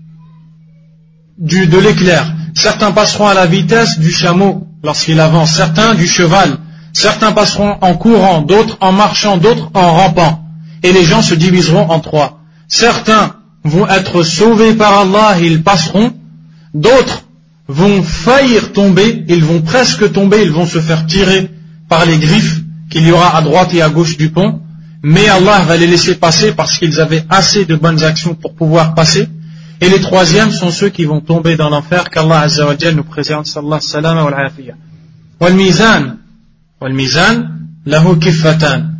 du, de l'éclair, certains passeront à la vitesse du chameau lorsqu'il avance, certains du cheval, certains passeront en courant, d'autres en marchant, d'autres en rampant. Et les gens se diviseront en trois. Certains vont être sauvés par Allah, ils passeront. D'autres vont faillir tomber, ils vont presque tomber, ils vont se faire tirer par les griffes qu'il y aura à droite et à gauche du pont. Mais Allah va les laisser passer parce qu'ils avaient assez de bonnes actions pour pouvoir passer. Et les troisièmes sont ceux qui vont tomber dans l'enfer qu'Allah Azza wa Jal nous présente sallallahu salama wal afiya. Wal mizan wal mizan lahu kiffatan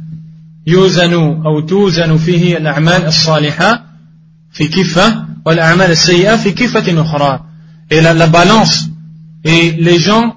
yuzanu aw tuzanu fihi al-a'mal as-salihah fi kiffa wal a'mal as-sayyi'ah fi kiffatin ukhra. Et la, la balance et les gens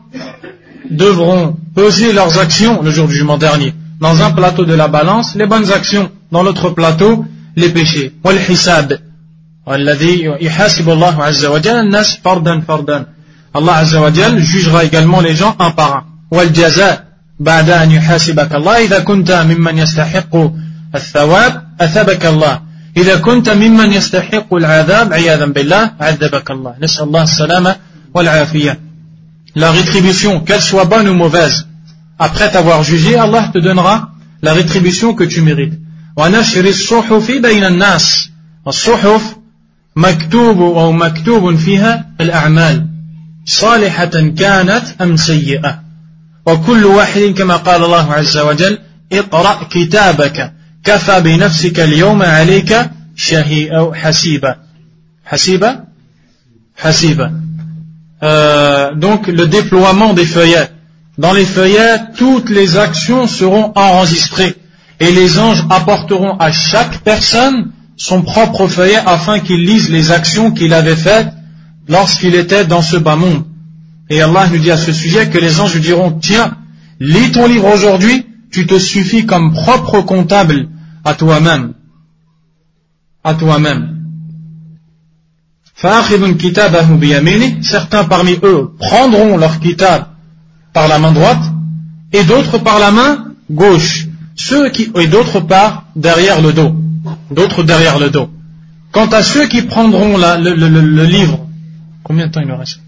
devront peser leurs actions le jour du jugement dernier. Dans un plateau de la balance, les bonnes actions, dans l'autre plateau, les péchés. Wal hisab والذي يحاسب الله عز وجل الناس فردا فردا. Allah عز وجل jugera également les gens un par un. والجزاء بعد أن يحاسبك الله إذا كنت ممن يستحق الثواب أثابك الله إذا كنت ممن يستحق العذاب عياذا بالله عذبك الله. نسأل الله السلامة والعافية. La rétribution, qu'elle soit bonne ou mauvaise, après t'avoir jugé, Allah te donnera la rétribution que tu mérites. ونشر الصحف بين الناس. الصحف مكتوب أو مكتوب فيها الأعمال صالحة كانت أم سيئة وكل واحد كما قال الله عز وجل اقرأ كتابك كفى بنفسك اليوم عليك شهي أو حسيبا حسيبا حسيبا euh, donc le déploiement des feuillets. Dans les feuillets, toutes les actions seront enregistrées et les anges apporteront à chaque personne son propre feuillet afin qu'il lise les actions qu'il avait faites lorsqu'il était dans ce bas monde. Et Allah nous dit à ce sujet que les anges lui diront tiens, lis ton livre aujourd'hui, tu te suffis comme propre comptable à toi-même. À toi-même. Certains parmi eux prendront leur kitab par la main droite et d'autres par la main gauche. Ceux qui, et d'autres par derrière le dos. D'autres derrière le dos. Quant à ceux qui prendront la, le, le, le, le livre, combien de temps il nous reste?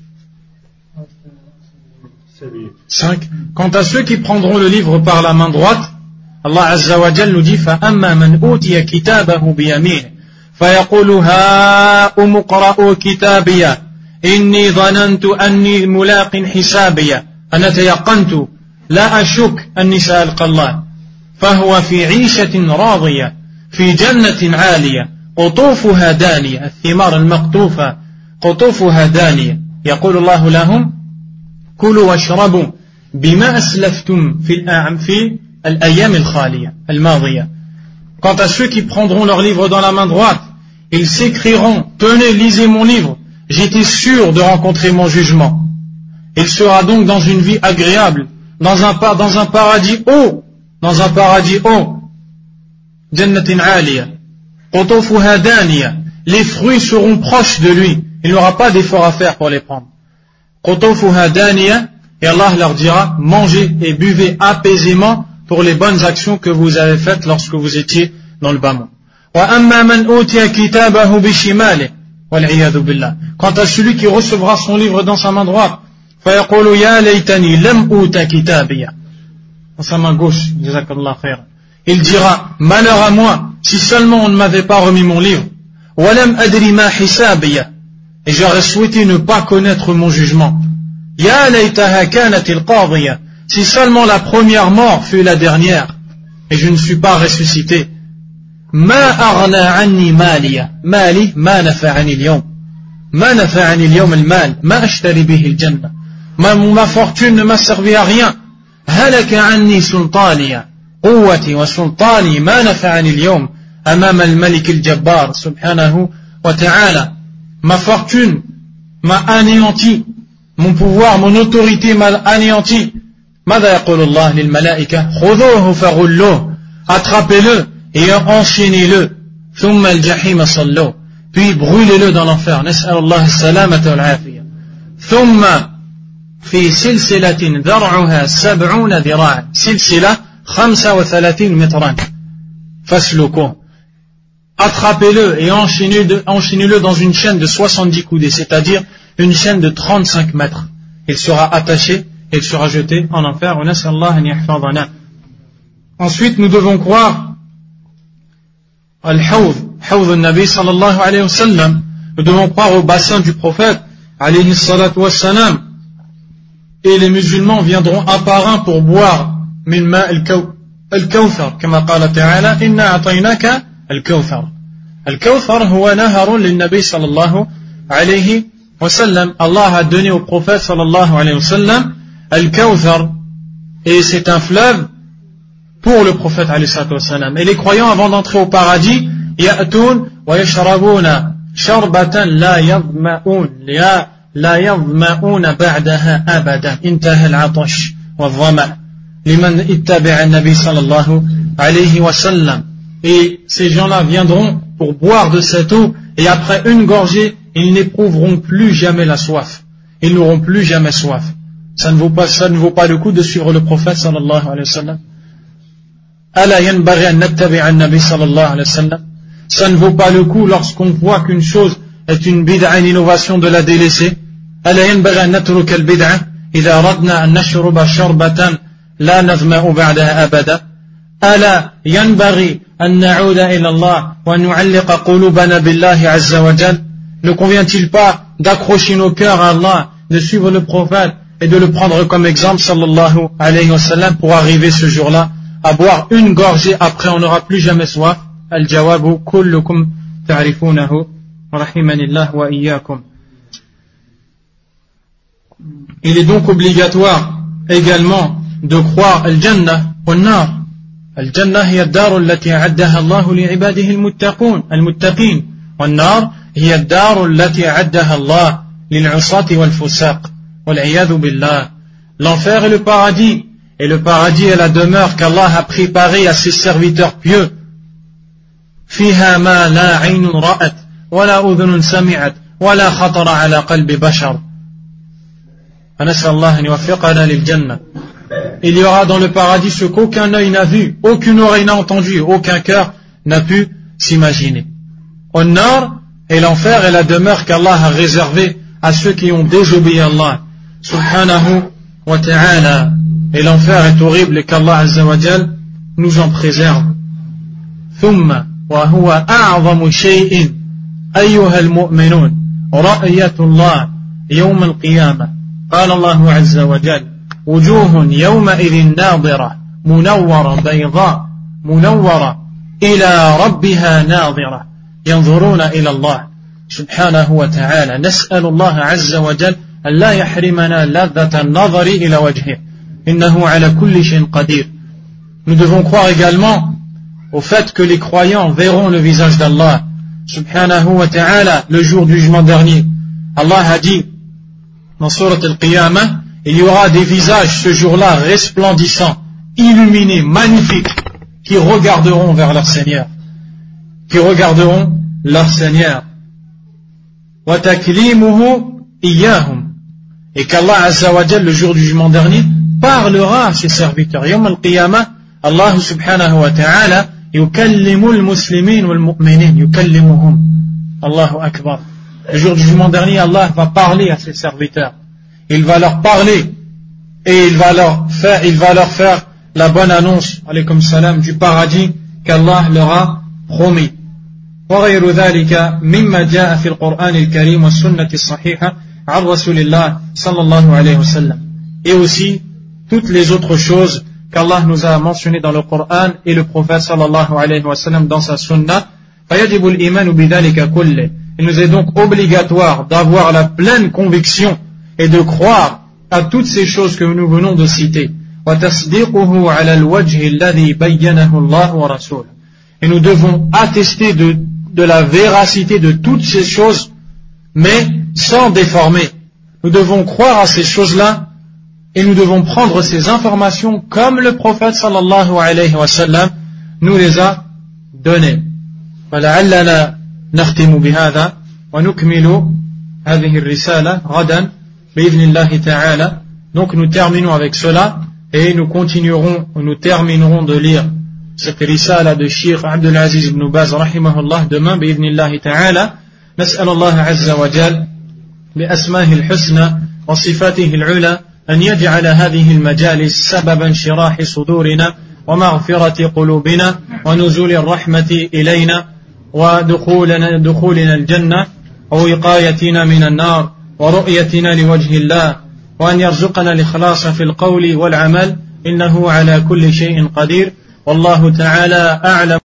Cinq. Quant à ceux qui prendront le livre par la main droite, Allah Azza wa Jal nous dit فَأَمَّا مَنْ أُوتِيَ كِتَابَهُ بِيَمِينِهِ فَيَقُولُ هَاؤُمُ اقْرَءُوا كِتَابِيَهْ إِنِّي ظَنَنْتُ أَنِّي مُلَاقٍ حِسَابِيَهْ أَنَا تَيَقَّنْتُ لَا أَشُكُّ أَنِّي سَأَلْقَى اللَّهَ فَهُوَ فِي عِيشَةٍ رَاضِيَةٍ في جنة عالية قطوفها دانية الثمار المقطوفة قطوفها دانية يقول الله لهم كلوا واشربوا بما أسلفتم في في الأيام الخالية الماضية. Quant à ceux qui prendront leur livre dans la main droite, ils s'écrieront tenez, lisez mon livre j'étais sûr de rencontrer mon jugement. Il sera donc dans une vie agréable, dans un, dans un paradis haut, dans un paradis haut. Jannatin aliya, qutufuha daniya. Les fruits seront proches de lui. Il n'aura pas d'effort à faire pour les prendre. Qutufuha daniya, et Allah leur dira, mangez et buvez apaisément pour les bonnes actions que vous avez faites lorsque vous étiez dans le bas monde. Wa amma man utiya kitabahu bishimalihi wal iyadu billah. Quant à celui qui recevra son livre dans sa main droite, fa yaqulu ya laytani lam uta kitabiya. Dans sa main gauche, jazakallahu khairan. Il dira, malheur à moi, si seulement on ne m'avait pas remis mon livre. Wa lam adri ma hisabiya. Et j'aurais souhaité ne pas connaître mon jugement. Ya laytaha kanat al-qadiya. Si seulement la première mort fut la dernière, et je ne suis pas ressuscité. Ma aghna anni maliya. Mali ma nafa'ani al-yawm. Ma nafa'ani al-yawm al-mal. Ma ashtari bihi al-jannah. Ma, ma fortune ne m'a servi à rien. Halaka anni sultaniya. قوتي وسلطاني ما نفعني اليوم أمام الملك الجبار سبحانه وتعالى. Ma fortune m'a anéanti, mon pouvoir, mon autorité m'a anéanti. ماذا يقول الله للملائكة خذوه فغلوه. Attrapez-le et enchaînez-le. ثم الجحيم صلوه. Puis brûlez-le dans l'enfer. نسأل الله السلامة والعافية. ثم في سلسلة ذرعها سبعون ذراعا. سلسلة خمسة وثلاثين مترا فاسلكوه. Attrapez-le et enchaînez-le, enchaînez-le dans une chaîne de soixante-dix coudées, c'est-à-dire une chaîne de trente-cinq mètres. Il sera attaché et il sera jeté en enfer. Ensuite, nous devons croire al-hawd, hawd al-nabi sallallahu alayhi wa sallam. Nous devons croire au bassin du prophète alayhi salatu wa salam. Et les musulmans viendront à part un pour boire من ماء الكوثر كما قال تعالى إنا أعطيناك الكوثر. الكوثر هو نهر للنبي صلى الله عليه وسلم. Allah a donné au prophète صلى الله عليه وسلم الكوثر, et c'est un fleuve pour le prophète عليه الصلاة والسلام. Et les croyants, avant d'entrer au paradis, يأتون ويشربون شربة لا يظمؤون لا يظمؤون بعدها أبدا انتهى العطش والظمأ لمن اتبع النبي صلى الله عليه وسلم. Et ces gens-là viendront pour boire de cette eau, et après une gorgée, ils n'éprouveront plus jamais la soif. Ils n'auront plus jamais soif. Ça ne vaut pas, ça ne vaut pas le coup de suivre le prophète sallallahu alayhi wa sallam. Ala yanbaghi an nattabi'a an-nabi sallallahu alayhi wa sallam. Ça ne vaut pas le coup lorsqu'on voit qu'une chose est une bid'a, une innovation, de la délaisser. Ala yanbaghi an natruka al-bid'a idha aradna an nashruba sharbatan لا نظمأ بعدها أبدا. ألا ينبغي أن نعود إلى الله ونعلق قلوبنا بالله عز وجل. Ne convient-il pas d'accrocher nos cœurs à Allah, de suivre le prophète et de le prendre comme exemple sallallahu alayhi wa sallam pour arriver ce jour-là à boire une gorgée, après on n'aura plus jamais soif. Al-jawabu kullukum ta'rifunahu rahimanillah wa iyyakum. Il est donc obligatoire également de croire al-jannah wal-nar. Al-jannah hiya ad-dar allati a'addaha Allah li'ibadihi al-muttaqun al-muttaqin, wal-nar hiya ad-dar allati a'addaha Allah lil-'usati wal-fusaq wal-'iyadhu billah. L'enfer est le paradis, et le paradis est la demeure qu'Allah a préparée à ses serviteurs pieux. Fiha ma la 'aynun ra'at wa la udhunun sami'at wa la khatara 'ala qalbi bashar. Anas'al Allah an yuwaffiqana lil-jannah. Il y aura dans le paradis ce qu'aucun œil n'a vu, aucune oreille n'a entendu, aucun cœur n'a pu s'imaginer. Au nar, et l'enfer est la demeure qu'Allah a réservée à ceux qui ont désobéi à Allah subhanahu wa ta'ala. Et l'enfer est horrible, et qu'Allah azza wa jal nous en préserve. Thumma wa huwa a'zamu shay'in ayyuha al-mu'minun ra'yatullah yawm al-qiyamah. Qala Allahu azza wa jal وجوه يومئذ ناظرة منورة بيضاء منورة إلى ربها ناظرة ينظرون إلى الله سبحانه وتعالى. نسأل الله عز وجل أن لا يحرمنا لذة النظر إلى وجهه إنه على كل شيء قدير. Nous devons croire également au fait que les croyants verront le visage d'Allah subhanahu wa ta'ala le jour du jugement dernier. Allah a dit dans Surat Al-Qiyamah, il y aura des visages ce jour-là resplendissants, illuminés, magnifiques, qui regarderont vers leur Seigneur, qui regarderont leur Seigneur. Wa taklimuhu iyahum, et qu'Allah Azza wa Jal, le jour du jugement dernier, parlera à ses serviteurs. Yawm al-Qiyamah, Allah subhanahu wa ta'ala yukallimu al-muslimin wal-mu'minin, yukallimuhum. Allahu Akbar. Le jour du jugement dernier, Allah va parler à ses serviteurs. Il va leur parler et il va leur faire, il va leur faire la bonne annonce, alaykum salam, du paradis qu'Allah leur a promis. وغير ذلك مما جاء في القرآن الكريم والسنة الصحيحة عن رسول الله صلى الله عليه وسلم. Et aussi toutes les autres choses qu'Allah nous a mentionnées dans le Coran et le prophète sallallahu alayhi wa sallam dans sa sunna. فيجب الإيمان بذلك كله. Il nous est donc obligatoire d'avoir la pleine conviction et de croire à toutes ces choses que nous venons de citer. وتصديقه على الوجه الذي بينه الله ورسوله. Et nous devons attester de, de la véracité de toutes ces choses, mais sans déformer. Nous devons croire à ces choses-là et nous devons prendre ces informations comme le prophète sallallahu alayhi wa sallam nous les a données. فلعلنا نختم بهذا ونكمل هذه الرسالة غدا بإذن الله تعالى. Donc nous terminons avec cela et nous continuerons, nous terminerons de lire cette risala de Cheikh Abdul Aziz ibn Baz rahimahullah demain بإذن الله تعالى. نسأل الله عز وجل بأسمائه الحسنى وصفاته العلى أن يجعل هذه المجالس سببا شراح صدورنا ومغفرة قلوبنا ونزول الرحمة إلينا ودخولنا دخولنا الجنة ووقايتنا من النار ورؤيتنا لوجه الله وأن يرزقنا الإخلاص في القول والعمل إنه على كل شيء قدير والله تعالى أعلم.